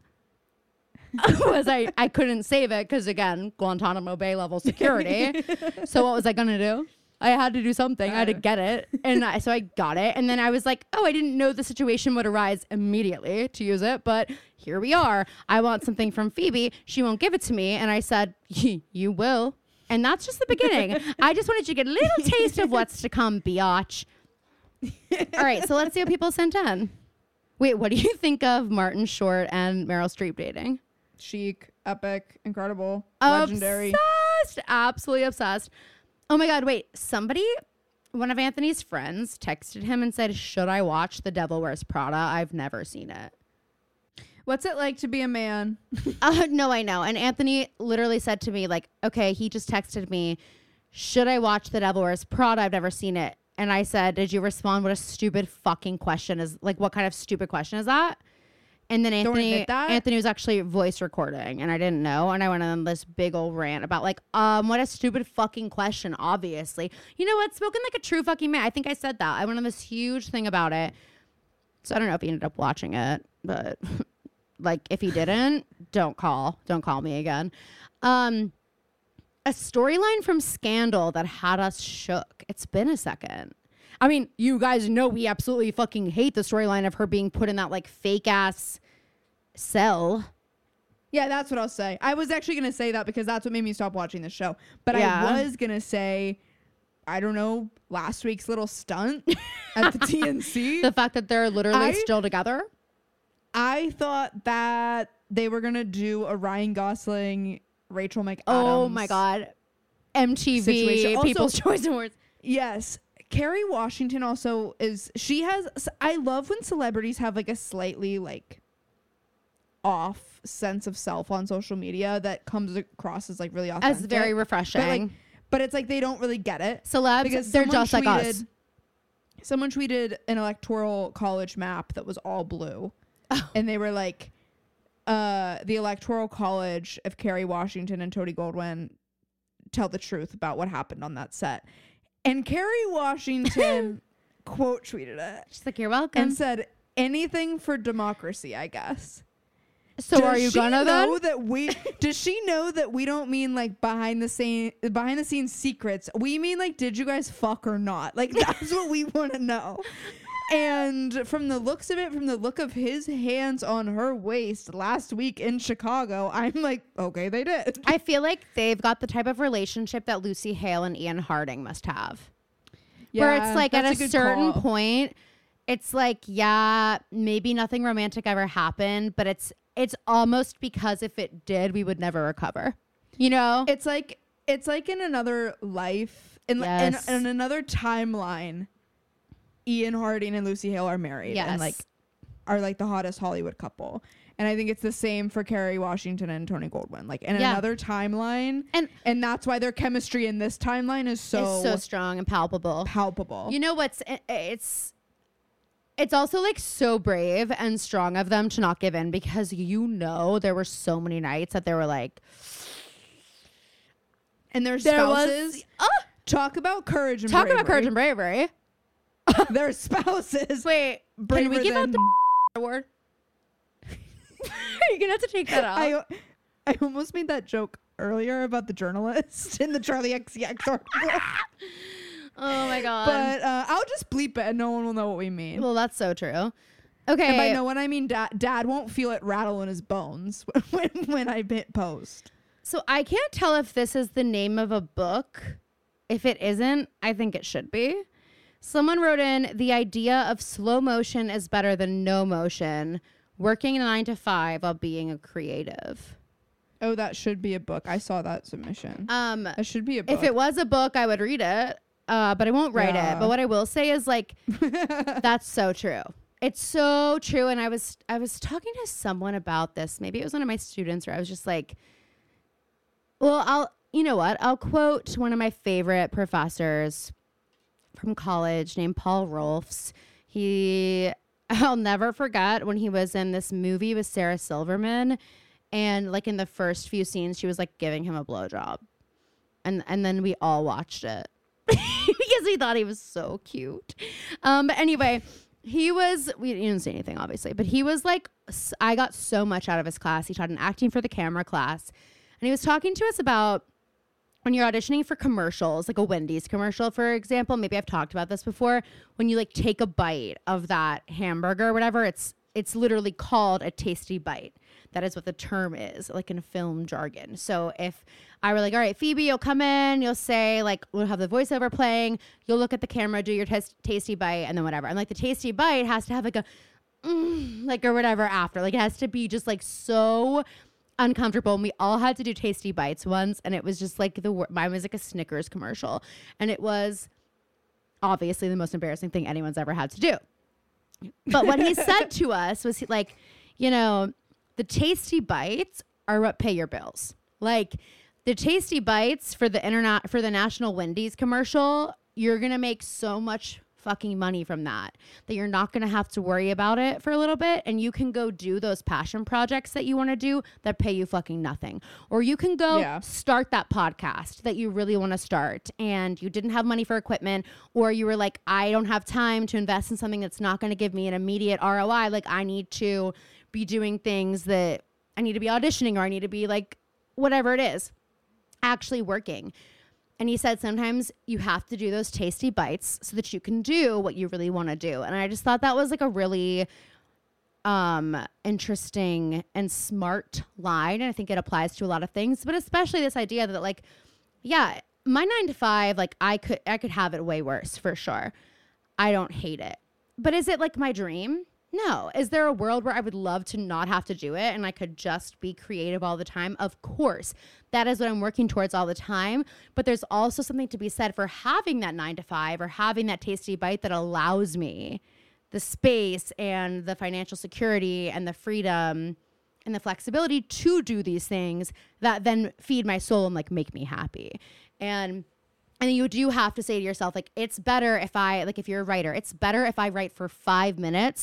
was I, I couldn't save it because, again, Guantanamo Bay level security. So what was I going to do? I had to do something. I had to get it. And I, so I got it. And then I was like, oh, I didn't know the situation would arise immediately to use it. But here we are. I want something from Phoebe. She won't give it to me. And I said, you will. And that's just the beginning. I just wanted you to get a little taste of what's to come, biatch. All right. So let's see what people sent in. Wait, what do you think of Martin Short and Meryl Streep dating? Chic, epic, incredible, legendary. Obsessed. Absolutely obsessed. Oh my God, wait. Somebody, one of Anthony's friends texted him and said, should I watch The Devil Wears Prada? I've never seen it. What's it like to be a man? Uh, no, I know. And Anthony literally said to me, like, okay, he just texted me, should I watch The Devil Wears Prada? I've never seen it. And I said, did you respond? What a stupid fucking question is, like, what kind of stupid question is that? And then Don't Anthony, admit that. Anthony was actually voice recording, and I didn't know. And I went on this big old rant about like, um, what a stupid fucking question. Obviously, you know what? Spoken like a true fucking man. I think I said that. I went on this huge thing about it. So I don't know if he ended up watching it, but like, if he didn't, don't call, don't call me again. Um, a storyline from Scandal that had us shook. It's been a second. I mean, you guys know we absolutely fucking hate the storyline of her being put in that like fake ass cell. Yeah, that's what I'll say. I was actually going to say that because that's what made me stop watching the show. But Yeah. I was going to say, I don't know, last week's little stunt at the T N C. The fact that they're literally I- still together. I thought that they were going to do a Ryan Gosling, Rachel McAdams. Oh my God. M T V, Situation. Also- People's Choice Awards. Yes. Kerry Washington also is, she has, I love when celebrities have like a slightly like off sense of self on social media that comes across as like really authentic. As very refreshing. But, like, but it's like they don't really get it. Celebs, Because they're someone just like us. tweeted- Someone tweeted an electoral college map that was all blue. Oh. And they were like, uh, the Electoral College of Kerry Washington and Tony Goldwyn tell the truth about what happened on that set. And Kerry Washington quote tweeted it. She's like, you're welcome. And said, anything for democracy, I guess. So does are you she gonna know then? that we does she know that we don't mean like behind the scene behind the scenes secrets? We mean like, did you guys fuck or not? Like, that's what we want to know. And from the looks of it, from the look of his hands on her waist last week in Chicago, I'm like, okay, they did. I feel like they've got the type of relationship that Lucy Hale and Ian Harding must have. Where it's like at a, a certain call. point, it's like, yeah, maybe nothing romantic ever happened, but it's it's almost because if it did, we would never recover. You know? It's like it's like in another life, in, yes. in, in another timeline, Ian Harding and Lucy Hale are married yes. and like are like the hottest Hollywood couple. And I think it's the same for Kerry Washington and Tony Goldwyn. Like in yeah. another timeline. And and that's why their chemistry in this timeline is so is so strong and palpable. Palpable. You know what's it's it's also like so brave and strong of them to not give in, because you know there were so many nights that they were like, and their there spouses was, uh, talk about courage and talk bravery. about courage and bravery. Their spouses. Wait, can we give out the award? Are you gonna have to take that out? I I almost made that joke earlier about the journalist in the Charlie X C X article. Oh my god! But uh, I'll just bleep it, and no one will know what we mean. Well, that's so true. Okay, and by no one I mean dad. Dad won't feel it rattle in his bones when when I hit post. So I can't tell if this is the name of a book. If it isn't, I think it should be. Someone wrote in, the idea of slow motion is better than no motion. Working nine to five while being a creative. Oh, that should be a book. I saw that submission. Um, that should be a book. If it was a book, I would read it, uh, but I won't write yeah. it. But what I will say is, like, that's so true. It's so true. And I was I was talking to someone about this. Maybe it was one of my students, where I was just like, well, I'll, you know what? I'll quote one of my favorite professors from college named Paul Rolfs. He... I'll never forget when he was in this movie with Sarah Silverman, and like in the first few scenes, she was like giving him a blowjob, and and then we all watched it because we thought he was so cute. Um, but anyway, he was we didn't say anything obviously, but he was like, I got so much out of his class. He taught an acting for the camera class, and he was talking to us about when you're auditioning for commercials, like a Wendy's commercial, for example. Maybe I've talked about this before. When you like take a bite of that hamburger or whatever, it's it's literally called a tasty bite. That is what the term is, like in film jargon. So if I were like, all right, Phoebe, you'll come in, you'll say, like, we'll have the voiceover playing, you'll look at the camera, do your tes- tasty bite, and then whatever. And like the tasty bite has to have like a, mm, like or whatever after. Like it has to be just like so uncomfortable. And we all had to do tasty bites once, and it was just like the mine was like a Snickers commercial, and it was obviously the most embarrassing thing anyone's ever had to do. But what he said to us was like, you know, the tasty bites are what pay your bills. Like the tasty bites for the internet for the National Wendy's commercial, you're gonna make so much fucking money from that that you're not going to have to worry about it for a little bit, and you can go do those passion projects that you want to do that pay you fucking nothing. Or you can go yeah. start that podcast that you really want to start, and you didn't have money for equipment, or you were like, I don't have time to invest in something that's not going to give me an immediate R O I. Like I need to be doing things that I need to be auditioning, or I need to be like whatever it is, actually working. And he said sometimes you have to do those tasty bites so that you can do what you really want to do. And I just thought that was like a really um, interesting and smart line. And I think it applies to a lot of things, but especially this idea that like, yeah, my nine to five, like I could, I could have it way worse for sure. I don't hate it, but is it like my dream? No. Is there a world where I would love to not have to do it and I could just be creative all the time? Of course. That is what I'm working towards all the time. But there's also something to be said for having that nine to five or having that tasty bite that allows me the space and the financial security and the freedom and the flexibility to do these things that then feed my soul and like make me happy. And And you do have to say to yourself, like, it's better if I, like, if you're a writer, it's better if I write for five minutes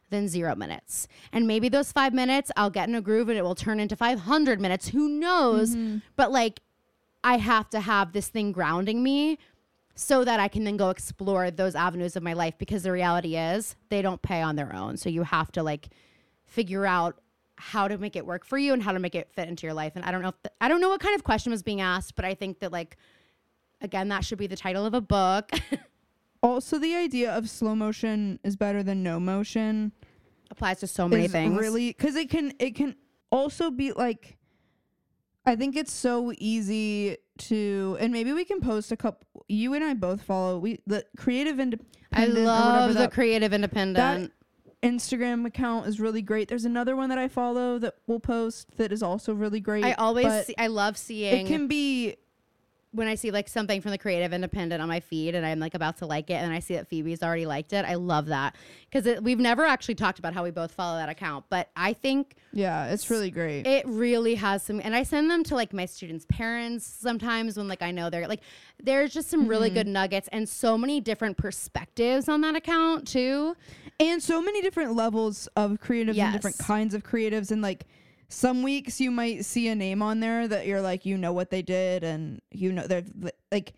than zero minutes. And maybe those five minutes I'll get in a groove and it will turn into five hundred minutes. Who knows? Mm-hmm. But like, I have to have this thing grounding me so that I can then go explore those avenues of my life, because the reality is they don't pay on their own. So you have to like figure out how to make it work for you and how to make it fit into your life. And I don't know if the, I don't know what kind of question was being asked, but I think that like, again, that should be the title of a book. Also, the idea of slow motion is better than no motion applies to so many is things. really, because it can it can also be like, I think it's so easy to, and maybe we can post a couple. You and I both follow we the Creative Independent. I or whatever love the that- Creative Independent. That Instagram account is really great. There's another one that I follow that we'll post that is also really great. I always but see, I love seeing it can be when I see like something from the Creative Independent on my feed and I'm like about to like it and I see that Phoebe's already liked it. I love that, because we've never actually talked about how we both follow that account, but I think yeah, it's really great. it really has some, and I send them to like my students' parents sometimes when like I know they're like, there's just some really good nuggets and so many different perspectives on that account too. And so many different levels of creatives and different Yes. kinds of creatives. And like some weeks you might see a name on there that you're like, you know what they did, and you know they're like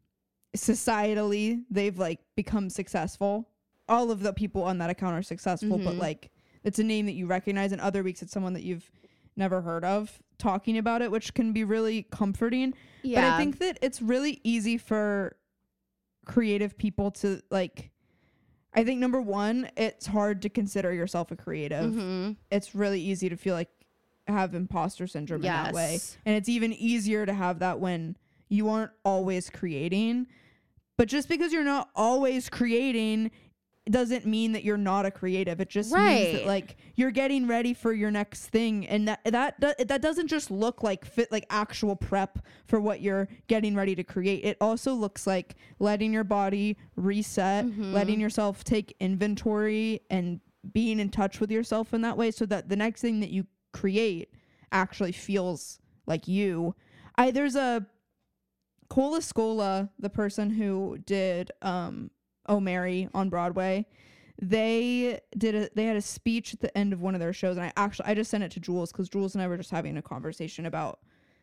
societally they've like become successful. All of the people on that account are successful, but Mhm. like it's a name that you recognize, and other weeks it's someone that you've never heard of talking about it, which can be really comforting. Yeah. But I think that it's really easy for creative people to like, I think number one, it's hard to consider yourself a creative. Mhm. It's really easy to feel like have imposter syndrome in that way. Yes. And it's even easier to have that when you aren't always creating. But just because you're not always creating doesn't mean that you're not a creative. It just means Right. that like you're getting ready for your next thing, and that that that, that doesn't just look like fit like actual prep for what you're getting ready to create. It also looks like letting your body reset, Mhm. letting yourself take inventory and being in touch with yourself in that way, so that the next thing that you create actually feels like you. I there's a Cola Scola, the person who did um Oh Mary on Broadway, they did a they had a speech at the end of one of their shows, and I actually I just sent it to Jules because Jules and I were just having a conversation about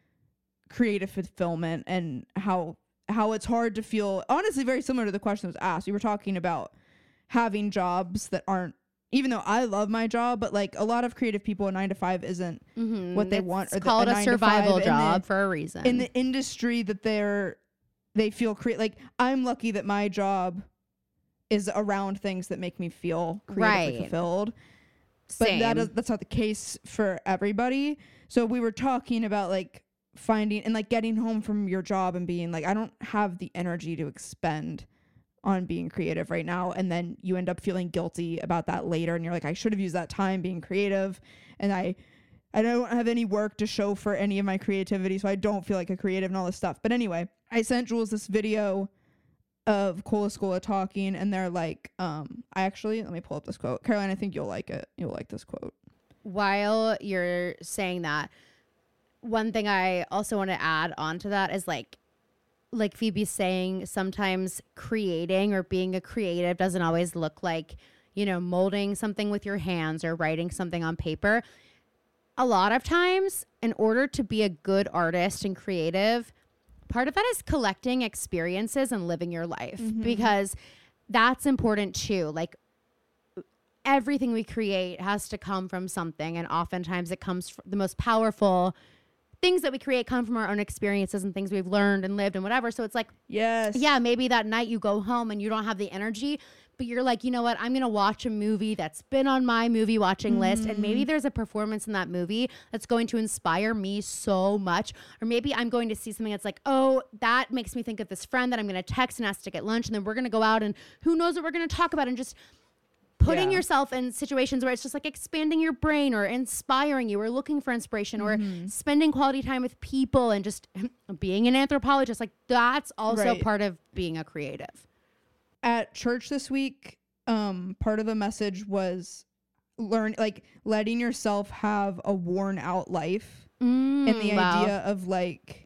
creative fulfillment and how how it's hard to feel, honestly very similar to the question that was asked. We were talking about having jobs that aren't, even though I love my job, but like a lot of creative people, a nine to five isn't Mhm. what they It's want, or the- called a a, nine to five survival in the- job for a reason. in the industry that they're they feel create. Like I'm lucky that my job is around things that make me feel creatively Right. fulfilled. But Same. that is, that's not the case for everybody. So we were talking about like finding and like getting home from your job and being like, I don't have the energy to expend on being creative right now. And then you end up feeling guilty about that later. And you're like, I should have used that time being creative. And I, I don't have any work to show for any of my creativity. So I don't feel like a creative and all this stuff. But anyway, I sent Jules this video of Cola Scola talking, and they're like, um, I actually, let me pull up this quote. Caroline, I think you'll like it. You'll like this quote. While you're saying that, one thing I also want to add on to that is like, like Phoebe's saying, sometimes creating or being a creative doesn't always look like, you know, molding something with your hands or writing something on paper. A lot of times, in order to be a good artist and creative, part of that is collecting experiences and living your life, because that's important too. Like everything we create has to come from something, and oftentimes it comes from the most powerful things that we create come from our own experiences and things we've learned and lived and whatever. So it's like, Yes. yeah, maybe that night you go home and you don't have the energy, but you're like, you know what? I'm going to watch a movie that's been on my movie watching list. And maybe there's a performance in that movie that's going to inspire me so much. Or maybe I'm going to see something that's like, oh, that makes me think of this friend that I'm going to text and ask to get lunch. And then we're going to go out and who knows what we're going to talk about, and just putting Yeah. yourself in situations where it's just like expanding your brain or inspiring you or looking for inspiration or spending quality time with people and just being an anthropologist. Like that's also Right. part of being a creative. At church this week, um, part of the message was learn, like letting yourself have a worn out life. Mm, And the wow. idea of like,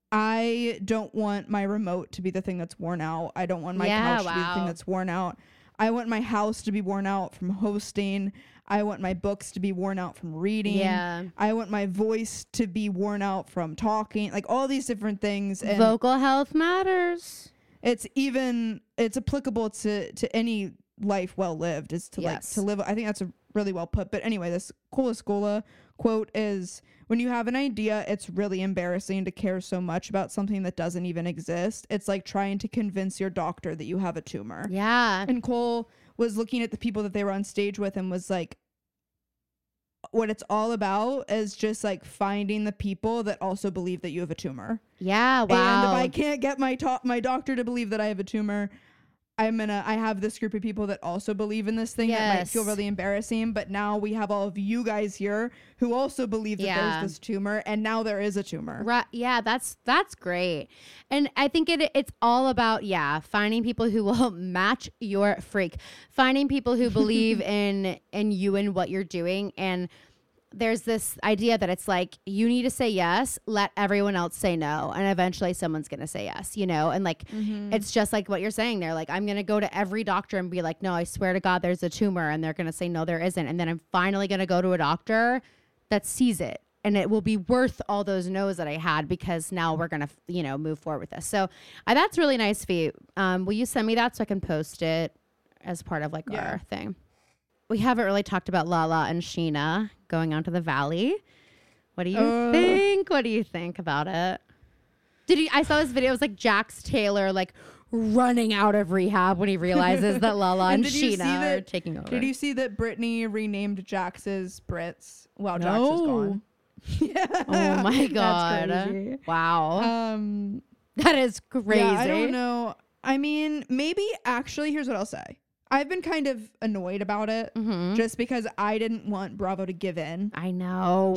I don't want my remote to be the thing that's worn out. I don't want my Yeah, couch to be the thing wow. that's worn out. I want my house to be worn out from hosting. I want my books to be worn out from reading. Yeah. I want my voice to be worn out from talking. Like all these different things. And Vocal health matters. it's even it's applicable to to any life well lived. Is to Yes. like to live. I think that's a really well put. But anyway, this Cola Scola quote is, when you have an idea, it's really embarrassing to care so much about something that doesn't even exist. It's like trying to convince your doctor that you have a tumor. Yeah. And Cole was looking at the people that they were on stage with and was like, what it's all about is just like finding the people that also believe that you have a tumor. Yeah. And Wow. if I can't get my to- my doctor to believe that I have a tumor, I'm gonna I have this group of people that also believe in this thing that might feel Yes. really embarrassing. But now we have all of you guys here who also believe that Yeah. there's this tumor, and now there is a tumor. Right. Yeah, that's that's great. And I think it it's all about, yeah, finding people who will match your freak. Finding people who believe in in you and what you're doing. And there's this idea that it's like, you need to say yes, let everyone else say no, and eventually someone's going to say yes, you know? And like, it's just like what you're saying there. Like, I'm going to go to every doctor and be like, no, I swear to God, there's a tumor. And they're going to say, no, there isn't. And then I'm finally going to go to a doctor that sees it. And it will be worth all those no's that I had, because now we're going to, you know, move forward with this. So uh, that's really nice of you. Um, will you send me that so I can post it as part of like Yeah. our thing? We haven't really talked about Lala and Sheena going onto the Valley. What do you Uh. think? What do you think about it? Did you? I saw this video. It was like Jax Taylor like running out of rehab when he realizes that Lala and, And did you see Sheena are that- taking over. Did you see that Britney renamed Jax's Brits while Jax No. is gone? Yeah. Oh my That's God! crazy. Wow, Um, that is crazy. yeah, I don't know. I mean, maybe actually, here's what I'll say. I've been kind of annoyed about it Mhm. just because I didn't want Bravo to give in I know.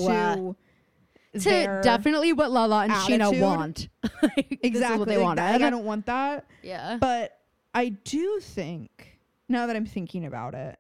to, to their definitely what Lala and Sheena attitude. want. Like, exactly. This is what they like, wanted. like, I don't want that. yeah. But I do think, now that I'm thinking about it,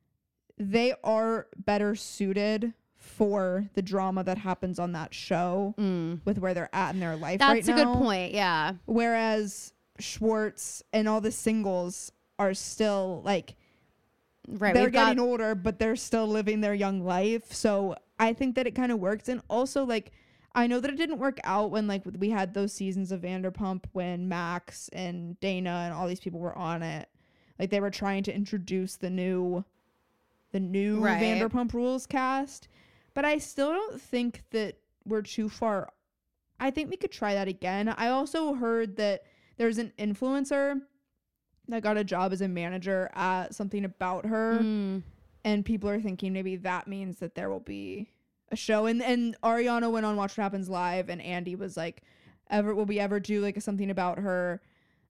they are better suited for the drama that happens on that show Mm. with where they're at in their life That's right a now. good point. Yeah. Whereas Schwartz and all the singles are still like, Right. they're we've got- getting older, but they're still living their young life. So I think that it kind of works. And also, like, I know that it didn't work out when, like, we had those seasons of Vanderpump when Max and Dana and all these people were on it. Like, they were trying to introduce the new, the new Right. Vanderpump Rules cast. But I still don't think that we're too far. I think we could try that again. I also heard that there's an influencer that got a job as a manager at something about her. Mm. And people are thinking maybe that means that there will be a show. And and Ariana went on Watch What Happens Live, and Andy was like, ever will we ever do like a something about her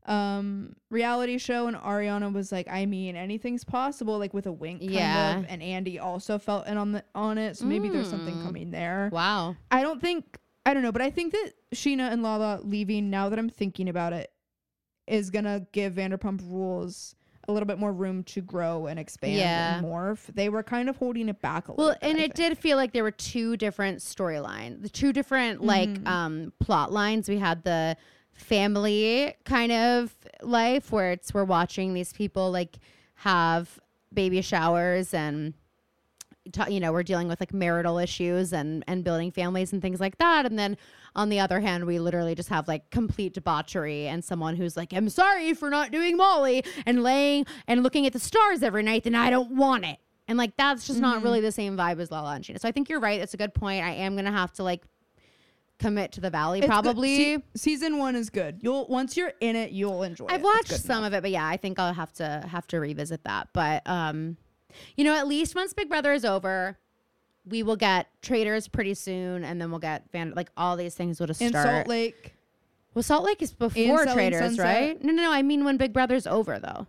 um reality show? And Ariana was like, I mean, anything's possible, like with a wink kind Yeah. of. And Andy also felt in on the on it, so maybe there's something Mm. coming there. Wow. I don't think I don't know, but I think that Sheena and Lala leaving, now that I'm thinking about it, is gonna give Vanderpump Rules a little bit more room to grow and expand Yeah. and morph. They were kind of holding it back a Well, little bit. and I it think. did feel like there were two different storylines, the two different like Mhm. um plot lines. We had the family kind of life where it's we're watching these people like have baby showers and ta- you know, we're dealing with like marital issues and and building families and things like that. And then on the other hand, we literally just have like complete debauchery and someone who's like, I'm sorry for not doing Molly and laying and looking at the stars every night, and I don't want it. And like, that's just not Mhm. really the same vibe as Lala and Sheena. So I think you're right. It's a good point. I am going to have to like commit to the Valley It's good. probably. Se- season one is good. You'll once you're in it, you'll enjoy it. I've It's watched good some enough. of it, but yeah, I think I'll have to have to revisit that. But um, you know, at least once Big Brother is over, we will get Traders pretty soon, and then we'll get Van like all these things will just In start. Salt Lake. Well, Salt Lake is before Selling Traders, Sunset. right? No, no, no. I mean when Big Brother's over, though.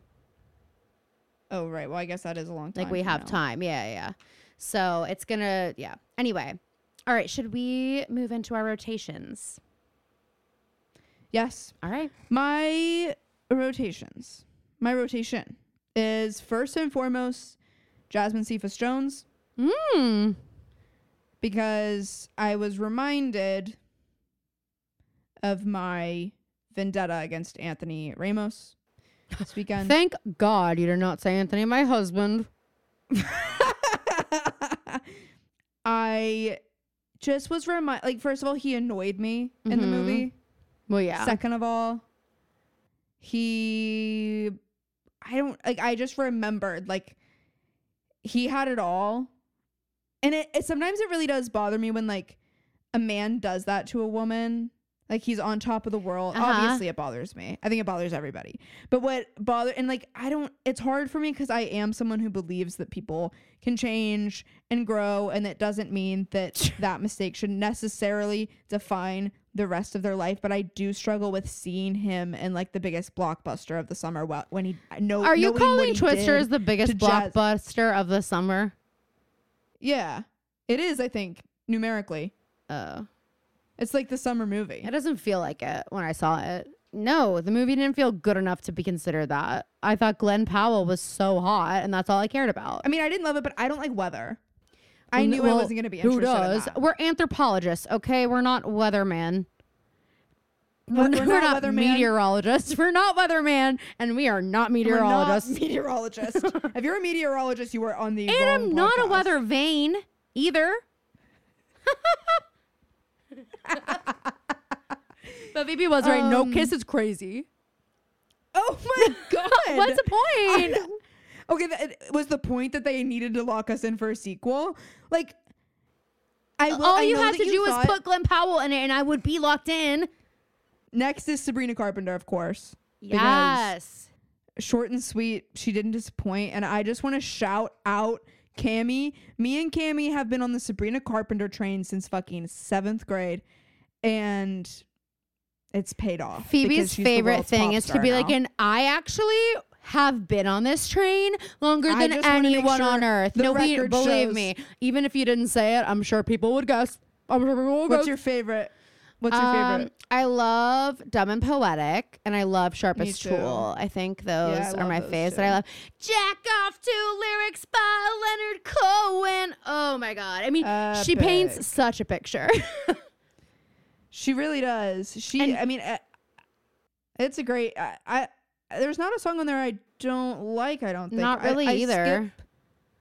Oh right. Well, I guess that is a long time. Like we from have now. time. Yeah, yeah, yeah. So it's gonna, yeah. Anyway, all right. Should we move into our rotations? Yes. All right. My rotations. My rotation is first and foremost Jasmine Cephas Jones, Hmm. because I was reminded of my vendetta against Anthony Ramos. this weekend. Thank God you did not say Anthony, my husband. I just was remind like first of all, he annoyed me in the Mhm. movie. Well, yeah. Second of all, he I don't like I just remembered like he had it all. And it, it sometimes it really does bother me when like a man does that to a woman. Like he's on top of the world. Uh-huh. Obviously it bothers me. I think it bothers everybody. But what bother and like I don't it's hard for me because I am someone who believes that people can change and grow, and that doesn't mean that that mistake should necessarily define the rest of their life. But I do struggle with seeing him in like the biggest blockbuster of the summer wh- when he know Are you knowing what calling he Twisters did the biggest to jazz- blockbuster of the summer? Yeah, it is. I think numerically, Oh. it's like the summer movie. It doesn't feel like it when I saw it. No, the movie didn't feel good enough to be considered that. I thought Glenn Powell was so hot, and that's all I cared about. I mean, I didn't love it, but I don't like weather. I Well, knew well, I wasn't going to be Who interested does? in that. We're anthropologists, okay? We're not weatherman. We're- We're, we're we're not not weatherman. meteorologists. We're not weatherman, and we are not meteorologists. We're not meteorologists. If you're a meteorologist, you are on the and wrong I'm not a podcast. weather vane either. But Phoebe was right. No Um, kiss is crazy. Oh my god! What's the point? I- okay, that, was the point that they needed to lock us in for a sequel? Like, I will, All I you know had that to you do was thought- put Glenn Powell in it, and I would be locked in. Next is Sabrina Carpenter, of course. Yes. Short and sweet. She didn't disappoint. And I just want to shout out Cammie. Me and Cammie have been on the Sabrina Carpenter train since fucking seventh grade. And it's paid off. because Phoebe's she's the favorite world's thing pop is to star be like, now. and I actually have been on this train longer I than just wanna make anyone sure on earth. the No, we, record believe shows- me. Even if you didn't say it, I'm sure people would guess. I'm sure people would What's guess. your favorite? What's your Um, favorite? I love Dumb and Poetic, and I love Sharp Me as too. Tool. I think those Yeah, I are love my those faves too. that I love. Jack Off to lyrics by Leonard Cohen. Oh my god! I mean, she Epic. paints such a picture. She really does. She, And- I mean, uh, it's a great. I, I there's not a song on there I don't like. I don't think. Not I- really I either. skip-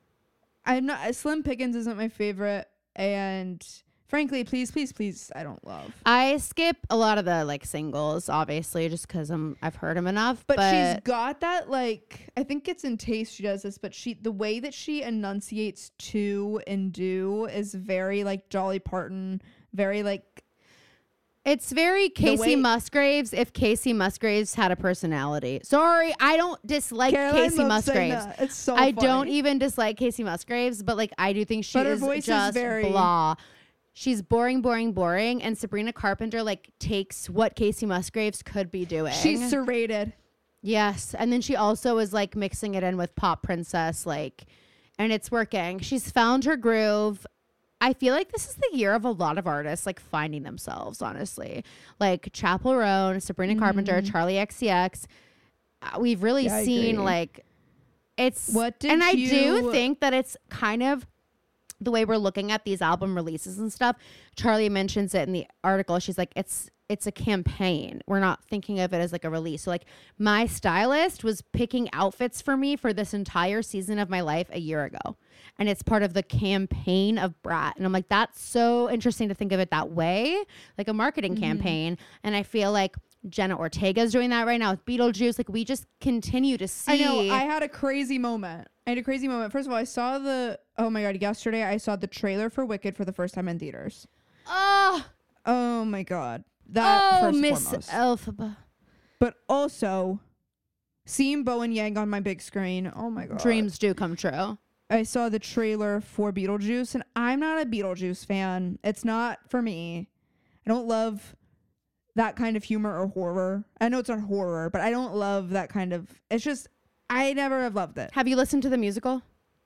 I'm not. Slim Pickens isn't my favorite, and frankly, please, please, please, I don't love. I skip a lot of the like singles, obviously, just because I'm I've heard them enough. But, But, she's got that like I think it's in Taste she does this, but she the way that she enunciates to and do is very like Dolly Parton, very like it's very Casey way- Musgraves. If Casey Musgraves had a personality, sorry, I don't dislike Caroline Casey loves saying Musgraves. that. It's so I funny. don't even dislike Casey Musgraves, but like I do think she But her is voice is just very- blah. She's boring, boring, boring. And Sabrina Carpenter like takes what Casey Musgraves could be doing. She's serrated. Yes. And then she also is like mixing it in with Pop Princess, like, and it's working. She's found her groove. I feel like this is the year of a lot of artists like finding themselves, honestly. Like Chappell Roan, Sabrina Carpenter, Charlie X C X. Uh, we've really Yeah, I seen agree. like it's What did and I do you- think that it's kind of the way we're looking at these album releases and stuff. Charlie mentions it in the article. She's like, it's it's a campaign. We're not thinking of it as like a release. So like my stylist was picking outfits for me for this entire season of my life a year ago. And it's part of the campaign of Brat. And I'm like, that's so interesting to think of it that way, like a marketing Mm-hmm. campaign. And I feel like Jenna Ortega's doing that right now with Beetlejuice. Like we just continue to see. I know. I had a crazy moment. I had a crazy moment. First of all, I saw the. Oh my god! Yesterday, I saw the trailer for Wicked for the first time in theaters. oh, Oh my god! That oh, first and Miss foremost. Elphaba. But also, seeing Bo and Yang on my big screen. Oh my god! Dreams do come true. I saw the trailer for Beetlejuice, and I'm not a Beetlejuice fan. It's not for me. I don't love that kind of humor or horror. I know it's not horror, but I don't love that kind of. It's just I never have loved it. Have you listened to the musical?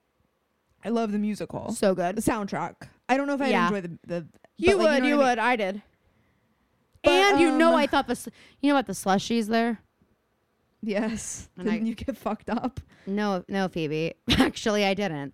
I love the musical, So the good. soundtrack. I don't know if I Yeah. enjoy the the. You but, like, would, know you what I would. I did. But, and you know, um, I thought this. You know what? The slushies there. mean? Yes. And I- Didn't you get fucked up? No, no, Phoebe. Actually, I didn't.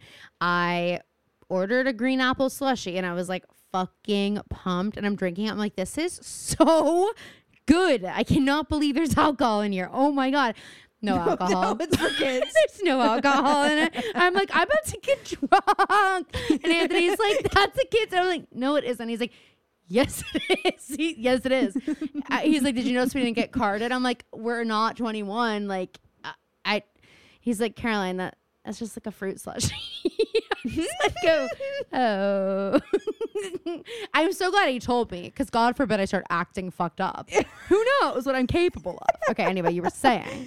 I ordered a green apple slushie, and I was like fucking pumped. And I'm drinking it. I'm like, this is so good. I cannot believe there's alcohol in here. Oh my god. no alcohol. No, it's for kids. There's no alcohol in it. I'm like, I'm about to get drunk. And Anthony's like, that's a kid's. I'm like, no, it isn't. He's like, yes, it is. He, yes, it is. uh, he's like, did you notice we didn't get carded? I'm like, we're not twenty-one. Like, I, I he's like, Caroline, that that's just like a fruit slushie. He's like, oh, oh. I'm so glad he told me, because God forbid I start acting fucked up. Who knows what I'm capable of? Okay, anyway, you were saying.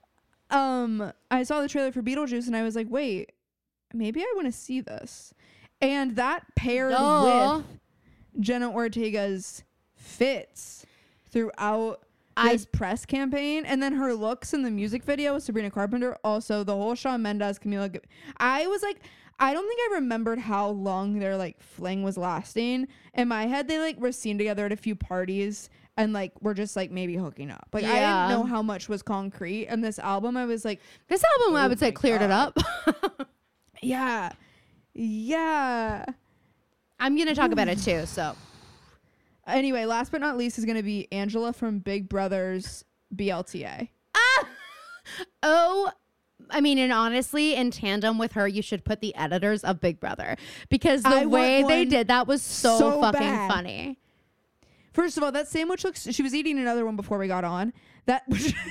Um, I saw the trailer for Beetlejuice and I was like, wait, maybe I want to see this. And that paired Duh. with Jenna Ortega's fits throughout I- this press campaign, and then her looks in the music video with Sabrina Carpenter. Also, the whole Shawn Mendes, Camila. G- I was like, I don't think I remembered how long their like fling was lasting. In my head, they like were seen together at a few parties and like were just like maybe hooking up. Like Yeah. I didn't know how much was concrete. And this album, I was like, This album, I Oh would say, my cleared it God. up. yeah, yeah. I'm going to talk about it too, so. Anyway, last but not least is going to be Angela from Big Brother's B L T A. Oh, I mean, and honestly, in tandem with her, you should put the editors of Big Brother, because the I want way they one did that was so, so fucking bad. funny. First of all, that sandwich looks. She was eating another one before we got on. That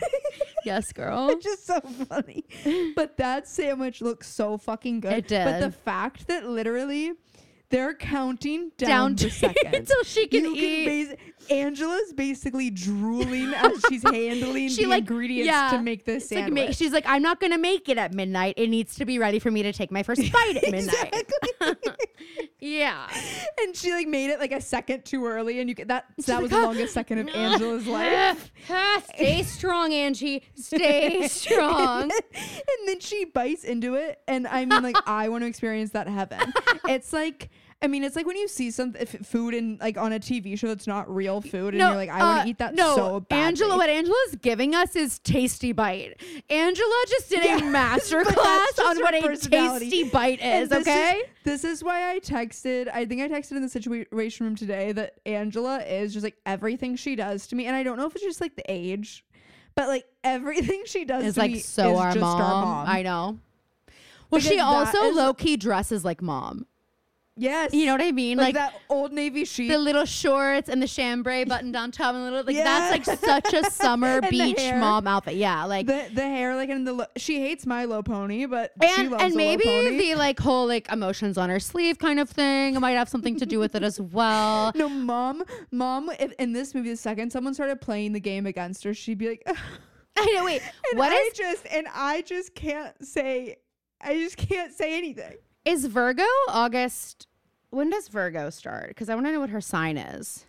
Yes, girl. it's just so funny. But that sandwich looks so fucking good. It did. But the fact that literally they're counting down, Down the to second until she can You eat. basi- Angela's basically drooling as she's handling She the like ingredients yeah. to make this It's like sandwich. ma- she's like, I'm not gonna make it at midnight. It needs to be ready for me to take my first bite at midnight. Exactly. Yeah. And she like made it like a second too early, and you could, that that like, was the longest second of Angela's life. Stay strong, Angie. Stay strong. And then she bites into it, and I mean, like, I want to experience that heaven. It's like, I mean, it's like when you see some if food in like on a T V show that's not real food, and you're like, I want uh, to eat that no, so badly. Angela, what Angela's giving us is Tasty Bite. Angela just did Yeah, a master but that's class just on her what a personality. Tasty Bite And is, this okay? This is why I texted. I think I texted in the situation room today that Angela is just like everything she does to me, and I don't know if it's just like the age, but like everything she does It's to like me so is our just mom. our mom. I know. Well, she Because that also is- low key dresses like mom. Yes, You know what I mean? like, Like, that Old Navy sheet. the little shorts and the chambray button down top and little like Yeah. that's like such a summer And the beach hair. mom outfit. Yeah, like the the hair like in the lo- she hates My Low Pony, but she and loves and a maybe low pony. the like whole like emotions on her sleeve kind of thing. It might have something to do with it as well. No, mom, mom. If in this movie, the second someone started playing the game against her, she'd be like, I know. Wait, and what I is just and I just can't say, I just can't say anything. is Virgo August? When does Virgo start? Because I want to know what her sign is.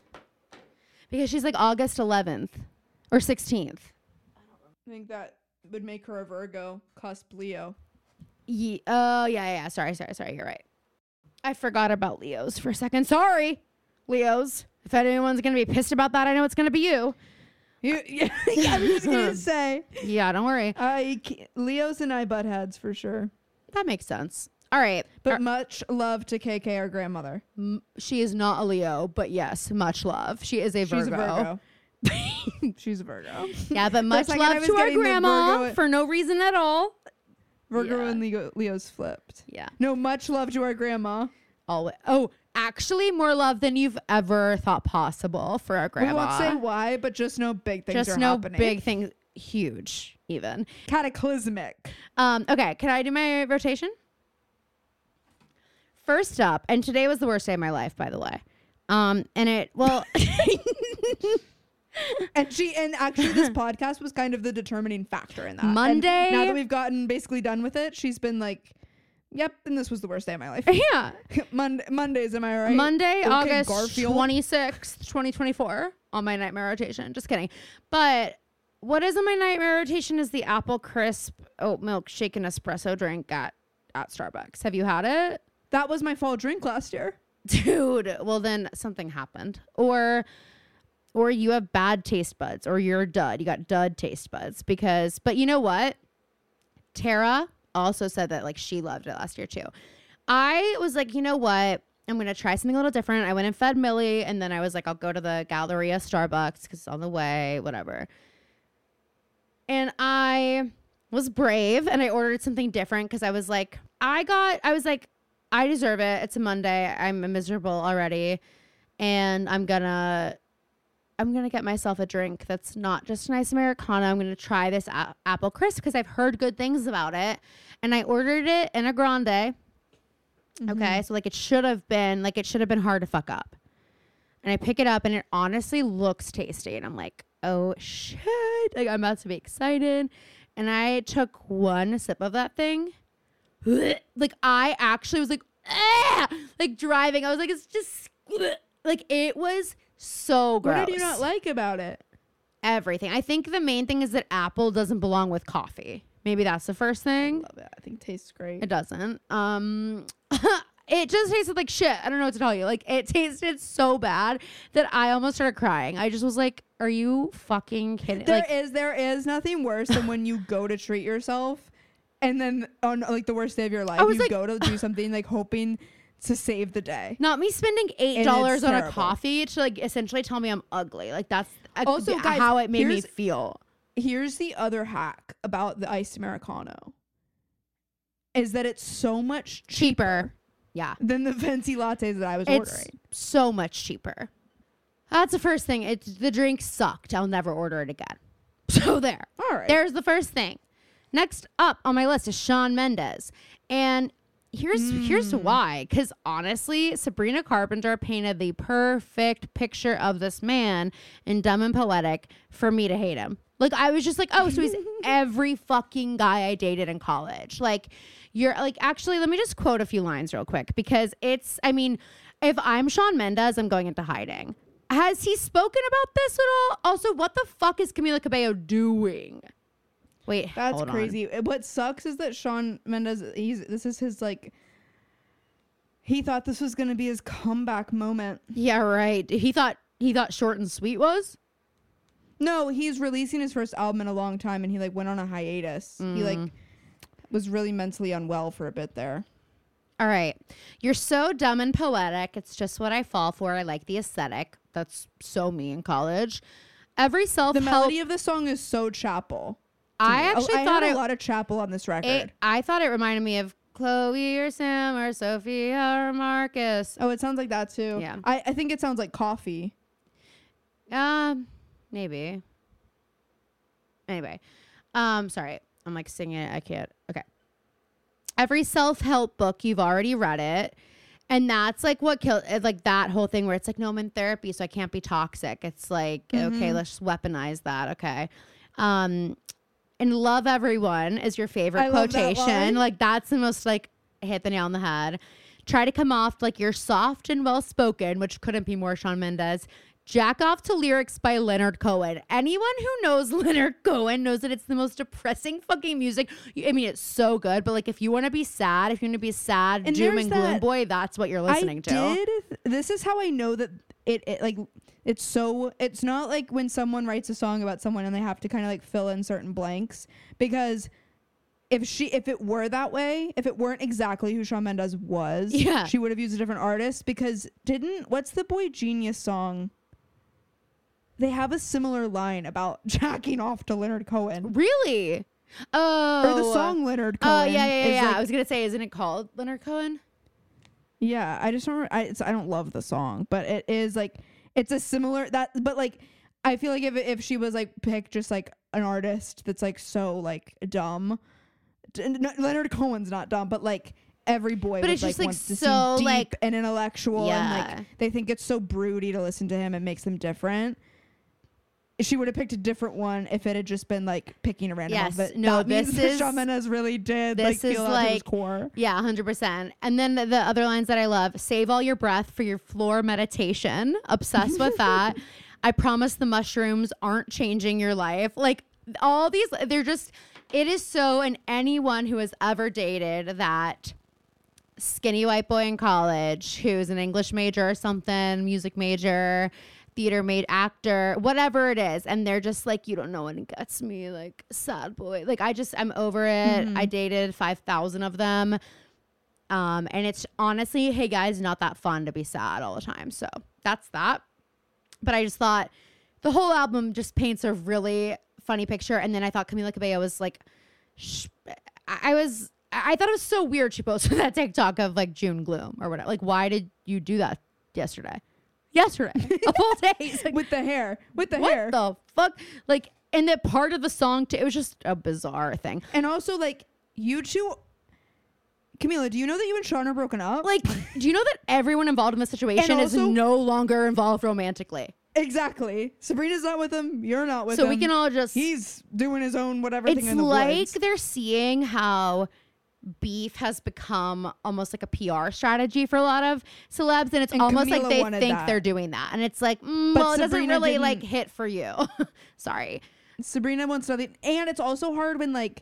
Because she's like August eleventh or sixteenth. I think that would make her a Virgo, cusp Leo. Ye- oh yeah, yeah, yeah. Sorry, sorry, sorry. You're right. I forgot about Leos for a second. Sorry, Leos. If anyone's gonna be pissed about that, I know it's gonna be you. You, yeah, I was just gonna say, Yeah, don't worry. I ca- Leos and I butt heads for sure. That makes sense. All right, But Ar- much love to K K, our grandmother. m- she is not a Leo, but yes, much love. She is a Virgo. She's a Virgo. She's a Virgo. Yeah, but much second I love was to our getting the grandma Virgo- for no reason at all. Virgo Yeah. and Leo, Leo's flipped. Yeah. No, much love to our grandma. Always. Oh, actually, more love than you've ever thought possible for our grandma. We won't say why, but just know big things Just are no happening. big things, huge even. Cataclysmic. Um, okay, can I do my rotation? First up, and today was the worst day of my life, by the way. Um, and it well, And she and actually this podcast was kind of the determining factor in that. And Monday- now that we've gotten basically done with it, she's been like, "Yep," and this was the worst day of my life. yeah, Mon- Mondays, am I right? Monday, Okay, August Garfield. twenty-sixth, twenty twenty-four, on my nightmare rotation. Just kidding. But what is on my nightmare rotation is the apple crisp oat milk shaken espresso drink at at Starbucks. Have you had it? That was my fall drink last year. Dude, well then something happened. Or or you have bad taste buds, or you're a dud. You got dud taste buds because but you know what? Tara also said that like she loved it last year too. I was like, you know what? I'm gonna try something a little different. I went and fed Millie, and then I was like, I'll go to the Galleria Starbucks because it's on the way, whatever. and I was brave and I ordered something different because I was like, I got, I was like, I deserve it. It's a Monday. I'm miserable already. And I'm gonna, I'm gonna get myself a drink that's not just a nice Americano. I'm gonna try this a- apple crisp because I've heard good things about it. And I ordered it in a grande. Mm-hmm. Okay, so like it should have been, like it should have been hard to fuck up. And I pick it up and it honestly looks tasty. And I'm like, oh shit. Like I'm about to be excited. And I took one sip of that thing. Like I actually was like, ah! Like driving. I was like, it's just like it was so gross. What did you not like about it? Everything. I think the main thing is that apple doesn't belong with coffee. Maybe that's the first thing. I love it. I think it tastes great. It doesn't. Um, it just tasted like shit. I don't know what to tell you. Like it tasted so bad that I almost started crying. I just was like, "Are you fucking kidding?" There like, is there is nothing worse than when you go to treat yourself, and then on like the worst day of your life, was you like- go to do something like hoping to save the day. not me spending eight And dollars it's on a terrible. coffee to like essentially tell me I'm ugly. Like that's uh, Also, th- guys, how it made me here's- feel. Here's the other hack about the iced Americano. Is that it's so much Cheaper. Yeah. than the venti lattes that I was It's ordering. so much cheaper. That's the first thing. It's the drink sucked. I'll never order it again. So there. All right. There's the first thing. Next up on my list is Shawn Mendes. And here's here's why. Because honestly, Sabrina Carpenter painted the perfect picture of this man in Dumb and Poetic for me to hate him. Like I was just like, oh, so he's every fucking guy I dated in college. Like you're like, actually, let me just quote a few lines real quick because it's, I mean, if I'm Shawn Mendes, I'm going into hiding. Has he spoken about this at all? Also, what the fuck is Camila Cabello doing? Wait, That's hold on. crazy. What sucks is that Shawn Mendes, he's this is his like, he thought this was going to be his comeback moment. Yeah, right. He thought he thought Short and Sweet was. No, he's releasing his first album in a long time, and he like went on a hiatus. Mm. He like was really mentally unwell for a bit there. All right. You're so dumb and poetic. It's just what I fall for. I like the aesthetic. That's so me in college. Every The self-help. melody of the song is so Chapel. to I me. actually I thought had it, a lot of Chapel on this record. it. I thought it reminded me of Chloe or Sam or Sophia or Marcus. Oh, it sounds like that too. Yeah. I, I think it sounds like Coffee. Um, maybe. Anyway, um, sorry. I'm like singing it. I can't. Okay. Every self-help book, you've already read it. And that's like what killed, like that whole thing where it's like, no, I'm in therapy, so I can't be toxic. It's like, Mm-hmm. okay, let's just weaponize that. Okay. Um, and love everyone is your favorite I love that quotation. line. Like that's the most like hit the nail on the head. Try to come off like you're soft and well spoken, which couldn't be more Shawn Mendes. Jack off to lyrics by Leonard Cohen. Anyone who knows Leonard Cohen knows that it's the most depressing fucking music. I mean, it's so good, but like if you want to be sad, if you want to be sad, And doom there's and gloom that- boy, that's what you're listening I to. did. This is how I know that it, it like it's so it's not like when someone writes a song about someone and they have to kind of like fill in certain blanks, because if she if it were that way, if it weren't exactly who Shawn Mendes was, Yeah. she would have used a different artist. Because didn't what's the Boy Genius song? They have a similar line about jacking off to Leonard Cohen. Really? Oh. Or the song Leonard Cohen. Oh, yeah, yeah, yeah. is yeah. like- I was going to say, isn't it called Leonard Cohen? Yeah, I just don't. I, it's, I don't love the song, but it is like it's a similar that. But like, I feel like if if she was like pick just like an artist that's like so like dumb, d- n- Leonard Cohen's not dumb, but like every boy, But would, it's just, like, wants to so, seem deep like- and intellectual, and Yeah. like they think it's so broody to listen to him. It makes them different. She would have picked a different one if it had just been like picking a random Yes. one. But No, that means this that is- Shawn Mendes really did like this is feel out to his like- core. Yeah, one hundred percent. And then the, the other lines that I love, save all your breath for your floor meditation. Obsessed with that. I promise the mushrooms aren't changing your life. Like all these, they're just, it is so, and anyone who has ever dated that skinny white boy in college who's an English major or something, music major, theater made actor, whatever it is, and they're just like, you don't know when it gets me, like sad boy. Like I just, I'm over it. I dated five thousand of them. Um, and it's honestly, hey guys, not that fun to be sad all the time. So that's that. But I just thought the whole album just paints a really funny picture. And then I thought Camila Cabello was like, sh- I was, I thought it was so weird. She posted that TikTok of like June gloom or whatever. Like, why did you do that yesterday? Yesterday, of all days, like, with the hair, with the what hair. the fuck? Like, and that part of the song too, it was just a bizarre thing. And also, like, you two, Camila, do you know that you and Sean are broken up? Like, do you know that everyone involved in this situation is also- no longer involved romantically? Exactly. Sabrina's not with him. You're not with So him. we can all just. He's doing his own whatever It's thing in the like woods. they're seeing how beef has become almost like a P R strategy for a lot of celebs, and it's And almost like Camila they wanted think that. they're doing that, and it's like, mm, But well, it doesn't Sabrina really like didn't- hit for you. Sorry. Sabrina wants nothing. And it's also hard when, like,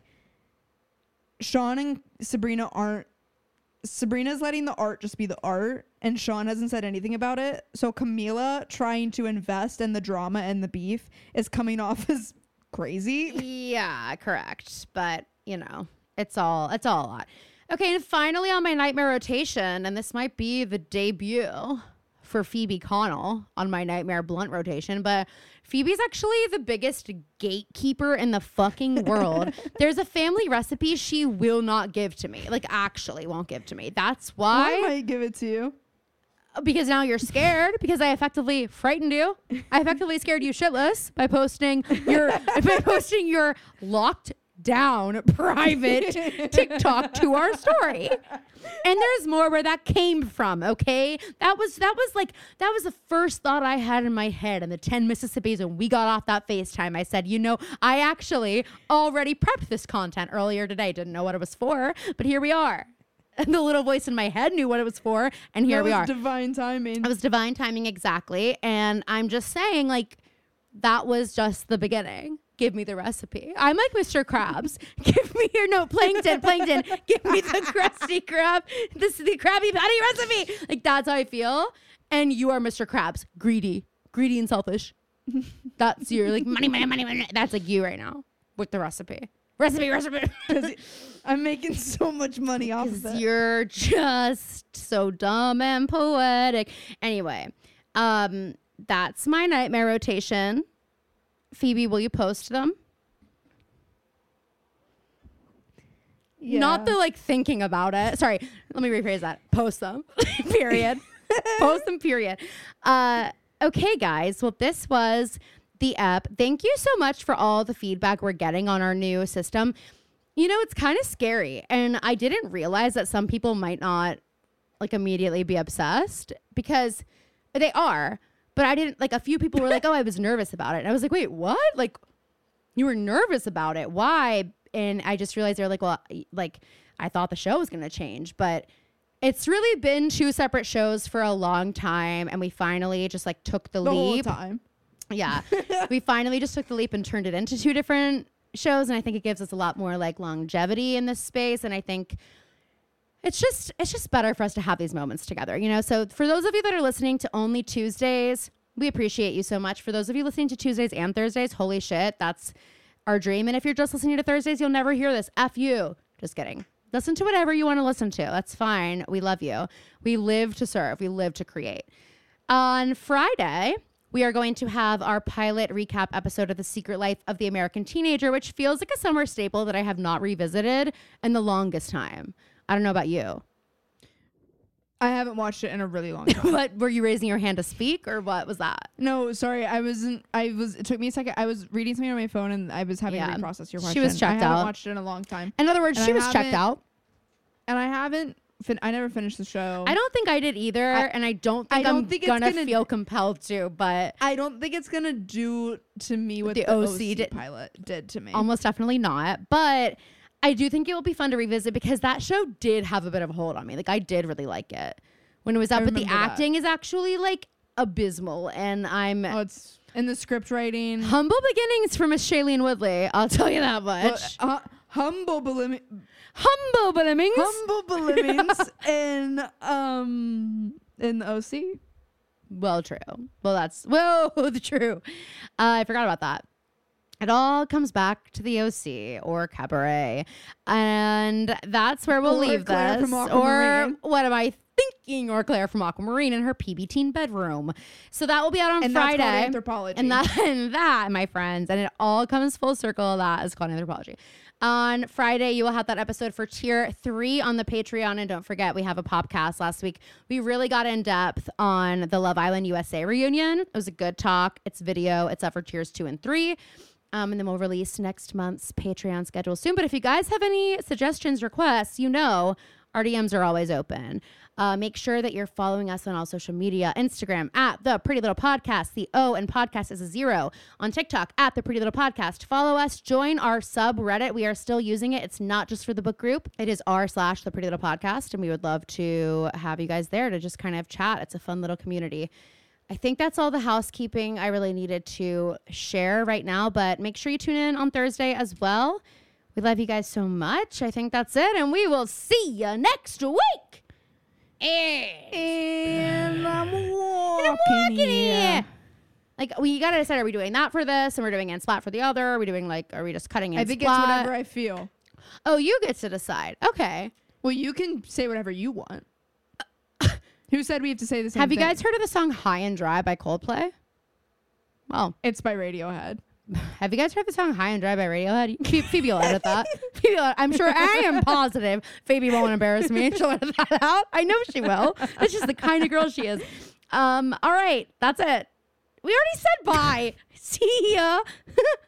Sean and Sabrina aren't. Sabrina's letting the art just be the art, and Sean hasn't said anything about it. So Camila trying to invest in the drama and the beef is coming off as crazy. Yeah, correct. But you know, it's all it's all a lot. Okay, and finally on my nightmare rotation, and this might be the debut for Phoebe Connell on my nightmare blunt rotation, but Phoebe's actually the biggest gatekeeper in the fucking world. There's a family recipe she will not give to me. Like, actually won't give to me. That's I why. might give it to you. Because now you're scared, because I effectively frightened you. I effectively scared you shitless by posting your by posting your locked down private TikTok to our story. And there's more where that came from, okay? That was that was like that was the first thought I had in my head in the ten Mississippis when we got off that FaceTime. I said, you know, I actually already prepped this content earlier today. Didn't know what it was for, but here we are. And the little voice in my head knew what it was for, and here That we was are. divine timing. It was divine timing, exactly. And I'm just saying, like, that was just the beginning. Give me the recipe. I'm like Mister Krabs. Give me your no plankton, plankton. Give me the crusty crab. This is the Krabby Patty recipe. Like, that's how I feel. And you are Mister Krabs, greedy, greedy and selfish. That's your like money, money, money, money. That's like you right now with the recipe, recipe, recipe. Because I'm making so much money off of Because it. you're just so dumb and poetic. Anyway, um, that's my nightmare rotation. Phoebe, will you post them? Yeah. Not the like thinking about it. Sorry, let me rephrase that. Post them. Period. Post them, period. Uh, okay, guys. Well, this was the app. Thank you so much for all the feedback we're getting on our new system. You know, it's kind of scary. And I didn't realize that some people might not like immediately be obsessed, because they are. But I didn't, like, a few people were like, oh, I was nervous about it. And I was like, wait, what? Like, you were nervous about it. Why? And I just realized they're like, well, like, I thought the show was going to change. But it's really been two separate shows for a long time. And we finally just, like, took the, the whole leap. time. Yeah. We finally just took the leap and turned it into two different shows. And I think it gives us a lot more, like, longevity in this space. And I think it's just it's just better for us to have these moments together, you know? So for those of you that are listening to only Tuesdays, we appreciate you so much. For those of you listening to Tuesdays and Thursdays, holy shit, that's our dream. And if you're just listening to Thursdays, you'll never hear this. F you. Just kidding. Listen to whatever you want to listen to. That's fine. We love you. We live to serve. We live to create. On Friday, we are going to have our pilot recap episode of The Secret Life of the American Teenager, which feels like a summer staple that I have not revisited in the longest time. I don't know about you. I haven't watched it in a really long time. What, were you raising your hand to speak, or what was that? No, sorry. I wasn't. I was. It took me a second. I was reading something on my phone, and I was having Yeah. to reprocess your She question. was checked I haven't out. watched it in a long time, In other words, And she I was checked haven't- out. and I haven't. Fin- I never finished the show. I don't think I did either, I- and I don't I think don't I'm think it's gonna, gonna- feel compelled to, but I don't think it's gonna do to me what The the, O O C C, did- pilot did to me. almost definitely not. But I do think it will be fun to revisit, because that show did have a bit of a hold on me. Like, I did really like it when it was up, I but the remember that. acting is actually like abysmal, and I'm Oh, it's in the script writing. humble beginnings for Miss Shailene Woodley. I'll tell you that Well, much. uh, humble belim- humble beginnings. humble beginnings in um in the O C. Well, true. Well, that's well the true. Uh, I forgot about that. It all comes back to the O C or Cabaret, and that's where we'll Or leave Claire this. from Or Aquamarine. what am I thinking stalking or Claire from Aquamarine in her P B teen bedroom. So that will be out on And Friday. that's called Anthropology. And that, and that, my friends, and it all comes full circle. That is called Anthropology. On Friday, you will have that episode for tier three on the Patreon. And don't forget, we have a podcast last week. We really got in depth on the Love Island U S A reunion. It was a good talk. It's video. It's up for tiers two and three. Um, and then we'll release next month's Patreon schedule soon. But if you guys have any suggestions, requests, you know, our D Ms are always open. Uh, make sure that you're following us on all social media. Instagram at The Pretty Little Podcast. The O and podcast is a zero. On TikTok at The Pretty Little Podcast. Follow us. Join our subreddit. We are still using it. It's not just for the book group. It is r slash The Pretty Little Podcast. And we would love to have you guys there to just kind of chat. It's a fun little community. I think that's all the housekeeping I really needed to share right now. But make sure you tune in on Thursday as well. We love you guys so much. I think that's it. And we will see you next week. And I'm walking, And I'm walking here. here. Like, we got to decide, are we doing that for this and we're doing in splat for the other? Are we doing like, are we just cutting in I think splat? it's whatever I feel. Oh, you get to decide. Okay. Well, you can say whatever you want. Who said we have to say the same Have you thing? guys heard of the song High and Dry by Coldplay? Well, It's by Radiohead. have you guys heard the song High and Dry by Radiohead? Phoebe, Phoebe will edit that. Phoebe will, I'm sure, I am positive Phoebe won't embarrass me. She'll edit that out. I know she will. That's just the kind of girl she is. Um. All right. That's it. We already said bye. See ya.